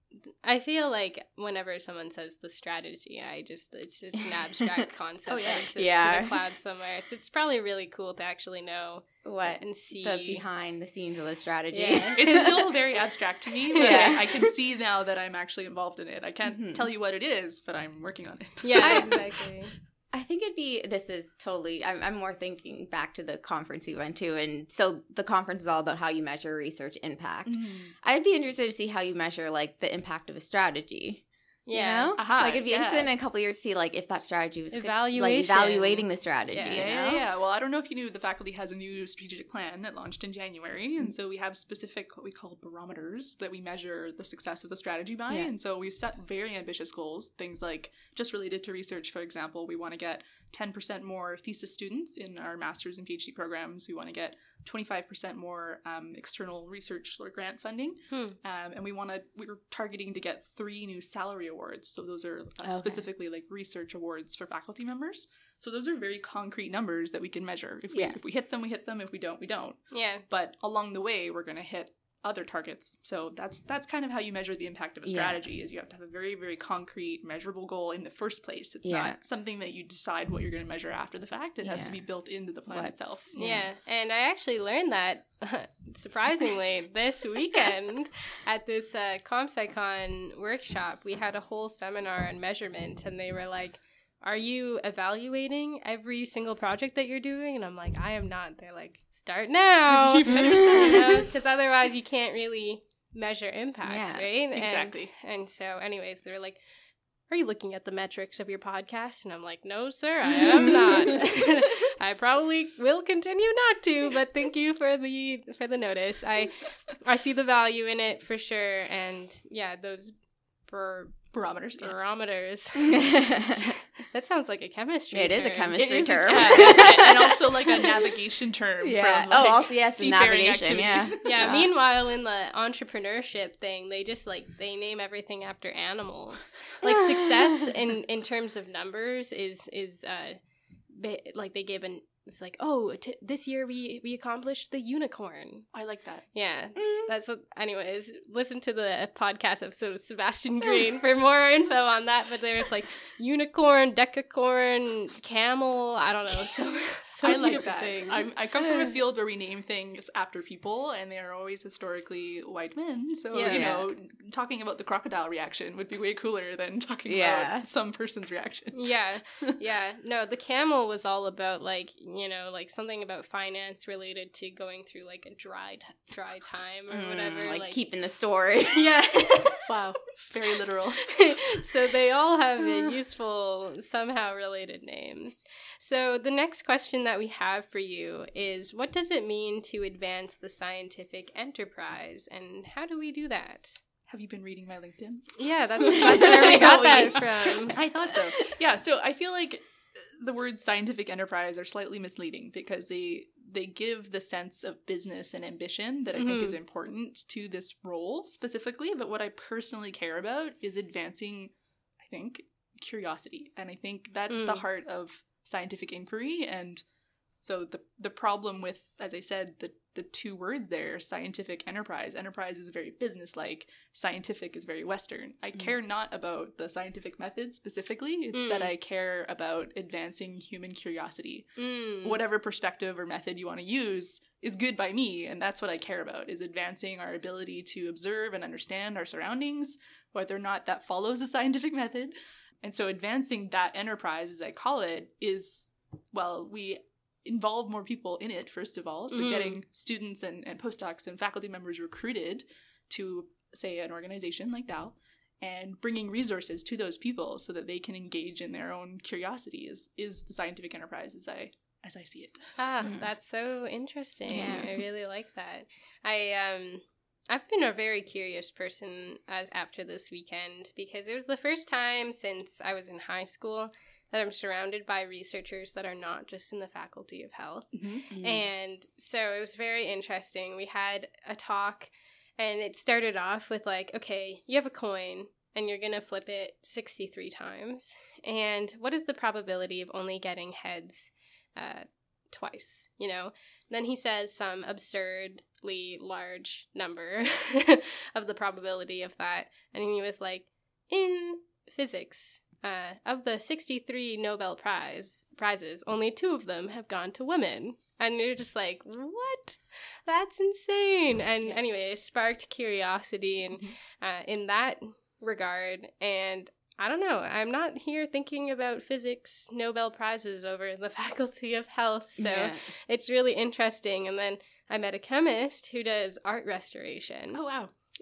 I feel like whenever someone says the strategy, I just it's just an abstract concept Oh, yeah. that exists Yeah. in a cloud somewhere. So it's probably really cool to actually know What? and see The behind the scenes of the strategy. Yeah. It's still very abstract to me, but Yeah. I, I can see now that I'm actually involved in it. I can't Mhm. tell you what it is, but I'm working on it. Yeah, exactly. I think it'd be, this is totally, I'm, I'm more thinking back to the conference we went to. And so the conference is all about how you measure research impact. Mm-hmm. I'd be interested to see how you measure like the impact of a strategy. Yeah. You know? Aha, like, it'd be yeah. interesting in a couple years to see, like, if that strategy was good, like, Evaluation. evaluating the strategy. Yeah. you Yeah, know? yeah, yeah. Well, I don't know if you knew the faculty has a new strategic plan that launched in January. And so we have specific, what we call barometers, that we measure the success of the strategy by. Yeah. And so we've set very ambitious goals, things like just related to research, for example, we want to get ten percent more thesis students in our master's and PhD programs. We want to get twenty-five percent more um, external research or grant funding. Hmm. Um, and we want to, we're targeting to get three new salary awards. So those are uh, Okay. specifically like research awards for faculty members. So those are very concrete numbers that we can measure. If we, Yes. if we hit them, we hit them. If we don't, we don't. Yeah. But along the way, we're going to hit other targets. So that's that's kind of how you measure the impact of a Yeah. strategy, is you have to have a very, very concrete, measurable goal in the first place. It's Yeah. not something that you decide what you're going to measure after the fact. It has Yeah. to be built into the plan What's- itself. Yeah. Yeah. And I actually learned that, surprisingly, this weekend at this uh, ComSciCon workshop. We had a whole seminar on measurement, and they were like, are you evaluating every single project that you're doing? And I'm like, I am not. They're like, start now. You better start. Because otherwise you can't really measure impact, Yeah, right? And- exactly. And, so anyways, they're like, are you looking at the metrics of your podcast? And I'm like, no, sir, I am not. I probably will continue not to, but thank you for the for the notice. I I see the value in it for sure. And yeah, those bar- Barometers. Yeah. barometers. That sounds like a chemistry It is a term. chemistry It is a- term. yeah, and also like a navigation term. Yeah. From, like, oh, also, yes, the seafaring navigation, yeah. activities. Yeah, meanwhile, in the entrepreneurship thing, they just, like, they name everything after animals. Like, success in, in terms of numbers is, is uh, ba- like, they give an, it's like, oh, t- this year we, we accomplished the unicorn. I like that. Yeah, Mm. that's what, anyways, listen to the podcast episode of Sebastian Green for more info on that, but there's, like, unicorn, decacorn, camel, I don't know, so, so I many like different that. things. I'm, I come from a field where we name things after people, and they are always historically white men. So, Yeah. you know, talking about the crocodile reaction would be way cooler than talking Yeah. about some person's reaction. Yeah, yeah. No, the camel was all about, like, you know, like something about finance related to going through like a dry t- dry time or Mm, whatever. like, like keeping the story. yeah. Wow. Very literal. So they all have uh, useful, somehow related names. So the next question that we have for you is, what does it mean to advance the scientific enterprise, and how do we do that? Have you been reading my LinkedIn? Yeah, that's, that's where we got Oh, that yeah. from. I thought so. Yeah, so I feel like the words scientific enterprise are slightly misleading because they they give the sense of business and ambition that I think Mhm. is important to this role specifically. But what I personally care about is advancing, I think, curiosity. And I think that's the Mm. heart of scientific inquiry. And so the the problem with, as I said, the the two words there, scientific enterprise. Enterprise is very business-like. Scientific is very Western. I Mm. care not about the scientific method specifically. It's Mm. that I care about advancing human curiosity. Mm. Whatever perspective or method you want to use is good by me, and that's what I care about, is advancing our ability to observe and understand our surroundings, whether or not that follows a scientific method. And so advancing that enterprise, as I call it, is, well, we involve more people in it, first of all. So Mhm. getting students and, and postdocs and faculty members recruited to, say, an organization like D A O, and bringing resources to those people so that they can engage in their own curiosity is, is the scientific enterprise as I as I see it. Ah, Mm. that's so interesting. Yeah. I really like that. I um I've been a very curious person as after this weekend, because it was the first time since I was in high school that I'm surrounded by researchers that are not just in the Faculty of Health. Mm. And so it was very interesting. We had a talk, and it started off with like, okay, you have a coin and you're going to flip it sixty-three times. And what is the probability of only getting heads uh, twice, you know? Then he says some absurdly large number of the probability of that. And he was like, in physics, uh, of the sixty-three Nobel Prize prizes, only two of them have gone to women. And you're just like, what? That's insane. And anyway, it sparked curiosity and uh, in that regard. And I don't know, I'm not here thinking about physics Nobel Prizes over in the Faculty of Health. So Yeah. it's really interesting. And then I met a chemist who does art restoration. Oh, wow.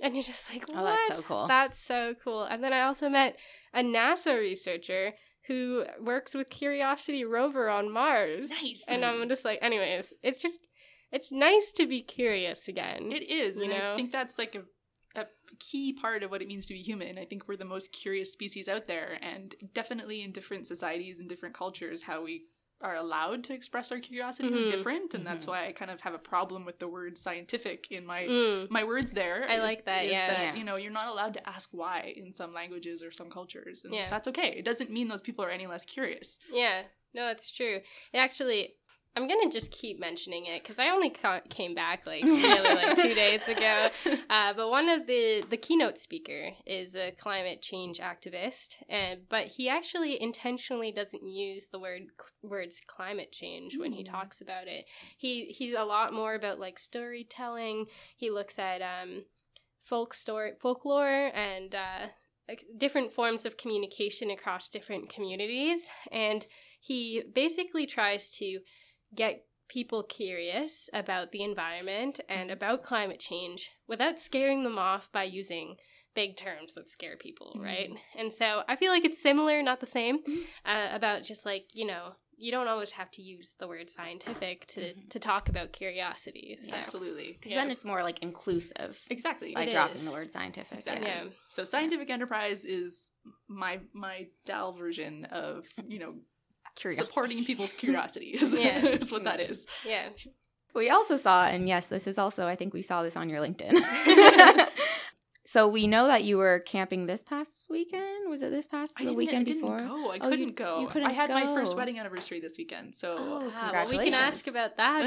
And you're just like, what? Oh, that's so cool. That's so cool. And then I also met a NASA researcher who works with Curiosity rover on Mars. Nice. And I'm just like, anyways, it's just, it's nice to be curious again. It is, You and know? I think that's like a, a key part of what it means to be human. I think we're the most curious species out there, and definitely in different societies and different cultures, how we are allowed to express our curiosity Mhm. is different, and Mhm. that's why I kind of have a problem with the word scientific in my Mm. my words there. I is- like that, is yeah. that, Yeah. you know, you're not allowed to ask why in some languages or some cultures, and Yeah. that's okay. It doesn't mean those people are any less curious. Yeah, no, that's true. It actually, I'm gonna just keep mentioning it because I only ca- came back like really like two days ago. Uh, but one of the the keynote speaker is a climate change activist, and but he actually intentionally doesn't use the word words climate change when he Mm. talks about it. He he's a lot more about like storytelling. He looks at um folk story folklore and uh, like, different forms of communication across different communities, and he basically tries to get people curious about the environment and about climate change without scaring them off by using big terms that scare people, right? And so I feel like it's similar, not the same, uh, about just like, you know, you don't always have to use the word scientific to, Mhm. to talk about curiosity. So. Absolutely. Because Yeah. then it's more like inclusive Exactly. by It dropping is. the word scientific. Exactly. Yeah. So scientific enterprise is my my D A L version of, you know, Curiosity. supporting people's curiosity is, Yeah. is what that is. Yeah. We also saw, and yes, this is also, I think we saw this on your LinkedIn. So we know that you were camping this past weekend. Was it this past I the didn't, weekend I didn't before? go. I Oh, couldn't you- go. you couldn't I had my first go. wedding anniversary this weekend, so Oh, Ah, well, we can ask congratulations. about that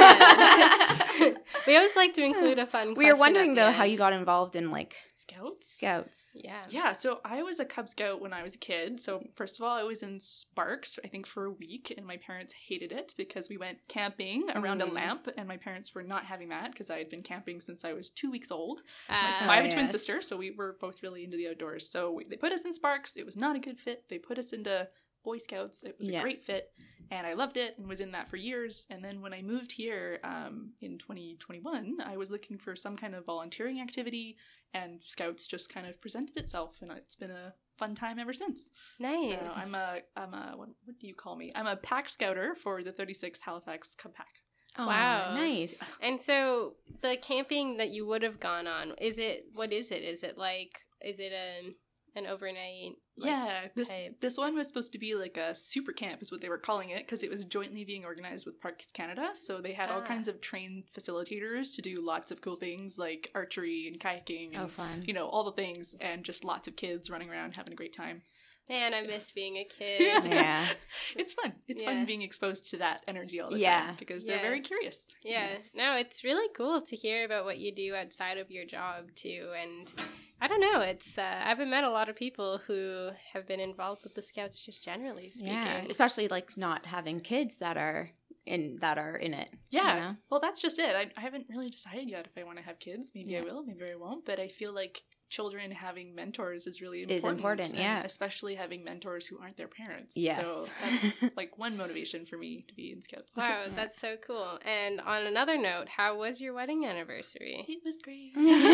Yeah. instead. We always like to include a fun We were question wondering at the though how end. you got involved in like Scouts. Scouts. Yeah. Yeah, so I was a Cub Scout when I was a kid. So first of all, I was in Sparks, I think for a week, and my parents hated it because we went camping around Mm. a lamp, and my parents were not having that because I had been camping since I was two weeks old. Uh, So I have a Oh, twin yes. sister, so we were both really into the outdoors. So we, they put us in Sparks. It was not a good fit. They put us into Boy Scouts. It was Yeah. a great fit, and I loved it and was in that for years. And then when I moved here um, in twenty twenty-one, I was looking for some kind of volunteering activity, and Scouts just kind of presented itself, and it's been a fun time ever since. nice. So I'm a, I'm a, what, what do you call me? I'm a pack scouter for the thirty-sixth Halifax Cub Pack. Oh, Wow. nice. And so the camping that you would have gone on, is it, what is it? Is it like, is it a, an overnight? like, Yeah, this type? this one was supposed to be like a super camp, is what they were calling it, because it was jointly being organized with Parks Canada. So they had all Ah. kinds of trained facilitators to do lots of cool things like archery and kayaking and Oh, fun. you know all the things, and just lots of kids running around having a great time. Man, I miss being a kid. Yeah. It's fun. It's Yeah. fun being exposed to that energy all the Yeah. time because they're Yeah. very curious. Yeah. Yes. No, it's really cool to hear about what you do outside of your job too. And I don't know, it's uh, I haven't met a lot of people who have been involved with the Scouts just generally speaking. Yeah, especially like not having kids that are in that are in it. Yeah. you know? Well, that's just it. I, I haven't really decided yet if I want to have kids. Maybe I Yeah. will, maybe I won't. But I feel like children having mentors is really Is important. important, and yeah. especially having mentors who aren't their parents. Yes. So that's like one motivation for me to be in Scouts. Wow, Yeah. that's so cool. And on another note, how was your wedding anniversary? It was great.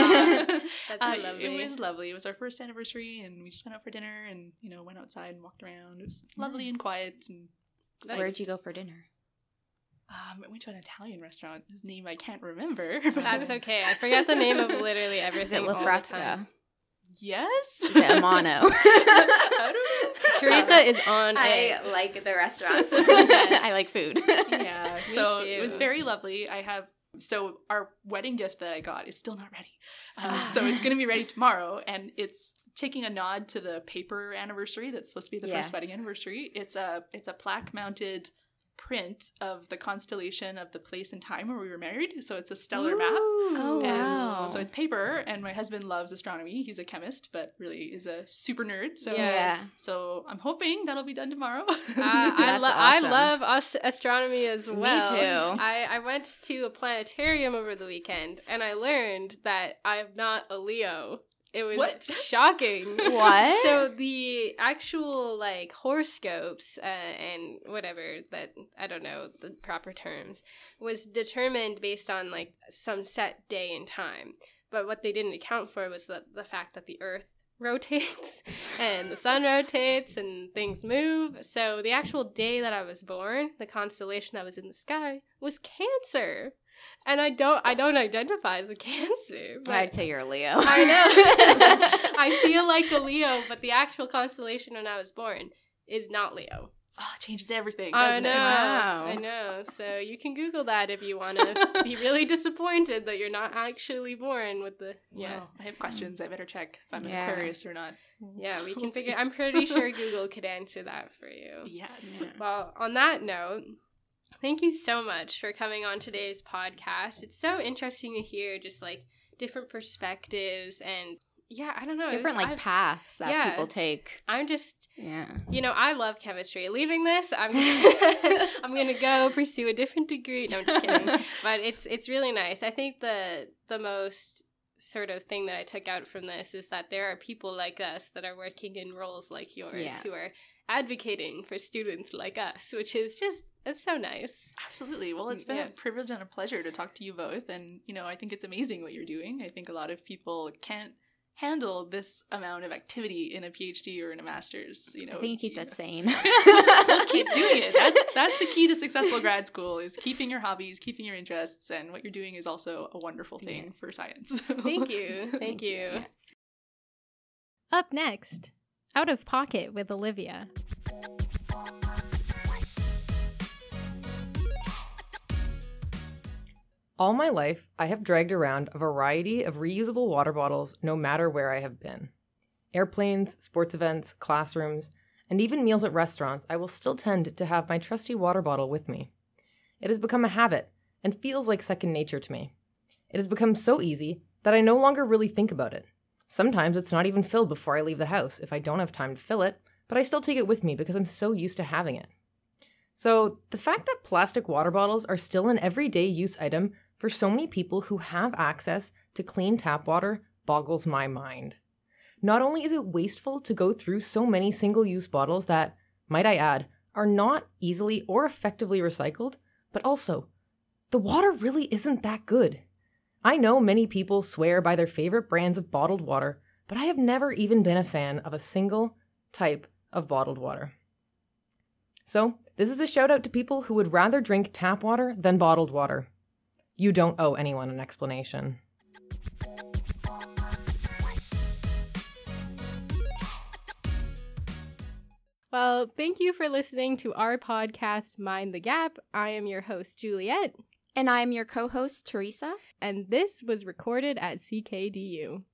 That's Uh, lovely. It was lovely. It was our first anniversary, and we just went out for dinner, and you know went outside and walked around. It was lovely and Nice. quiet. And Nice. Where'd you go for dinner? Um, I went to an Italian restaurant. Whose name I can't remember. That's okay. I forget the name of literally Is everything it all La the Fresca? time. Yes. Is it Amano? I don't know. Teresa is on I it. like the restaurants. Yes. I like food. Yeah. Me So too. it was very lovely. I have so our wedding gift that I got is still not ready. Um, Ah. so it's going to be ready tomorrow, and it's taking a nod to the paper anniversary that's supposed to be the Yes. first wedding anniversary. It's a it's a plaque mounted print of the constellation of the place and time where we were married. So it's a stellar map. Oh, And wow. so it's paper, and my husband loves astronomy. He's a chemist, but really is a super nerd. So Yeah. yeah. so I'm hoping that'll be done tomorrow. Uh, I, That's lo- I awesome. love us- astronomy as Me well. too. I, I went to a planetarium over the weekend, and I learned that I'm not a Leo. It was What? shocking. What? So the actual like horoscopes uh, and whatever that I don't know the proper terms was determined based on like some set day and time. but what they didn't account for was the, the fact that the Earth rotates and the sun rotates and things move. So the actual day that I was born, the constellation that was in the sky was Cancer. And I don't I don't identify as a Cancer. But I'd say you're a Leo. I know. I feel like a Leo, but the actual constellation when I was born is not Leo. Oh, it changes everything, I doesn't know. it? Wow. I know. So you can Google that if you want to be really disappointed that you're not actually born with the yeah. Wow, I have questions. I better check if I'm Yeah. an Aquarius or not. Yeah, we can figure I'm pretty sure Google could answer that for you. Yes. Yeah. Well, on that note, thank you so much for coming on today's podcast. It's so interesting to hear just like different perspectives and yeah, I don't know. Different like I've, paths that yeah. people take. I'm just Yeah. You know, I love chemistry. Leaving this, I'm I'm gonna go pursue a different degree. No, I'm just kidding. But it's it's really nice. I think the the most sort of thing that I took out from this is that there are people like us that are working in roles like yours Yeah. who are advocating for students like us, which is just it's so nice. Absolutely. Well, it's been Yeah. a privilege and a pleasure to talk to you both. And, you know, I think it's amazing what you're doing. I think a lot of people can't handle this amount of activity in a PhD or in a master's. You know, I think it keeps you us know. sane. Keep doing it. That's that's the key to successful grad school is keeping your hobbies, keeping your interests, and what you're doing is also a wonderful thing Yeah. for science. Thank you. Thank you. Yes. Up next, Out of Pocket with Olivia. All my life, I have dragged around a variety of reusable water bottles no matter where I have been. Airplanes, sports events, classrooms, and even meals at restaurants, I will still tend to have my trusty water bottle with me. It has become a habit and feels like second nature to me. It has become so easy that I no longer really think about it. Sometimes it's not even filled before I leave the house if I don't have time to fill it, but I still take it with me because I'm so used to having it. So, the fact that plastic water bottles are still an everyday use item for so many people who have access to clean tap water boggles my mind. Not only is it wasteful to go through so many single-use bottles that, might I add, are not easily or effectively recycled, but also, the water really isn't that good. I know many people swear by their favorite brands of bottled water, but I have never even been a fan of a single type of bottled water. So, this is a shout out to people who would rather drink tap water than bottled water. You don't owe anyone an explanation. Well, thank you for listening to our podcast, Mind the Gap. I am your host, Juliet, And I'm your co-host, Teresa. and this was recorded at C K D U.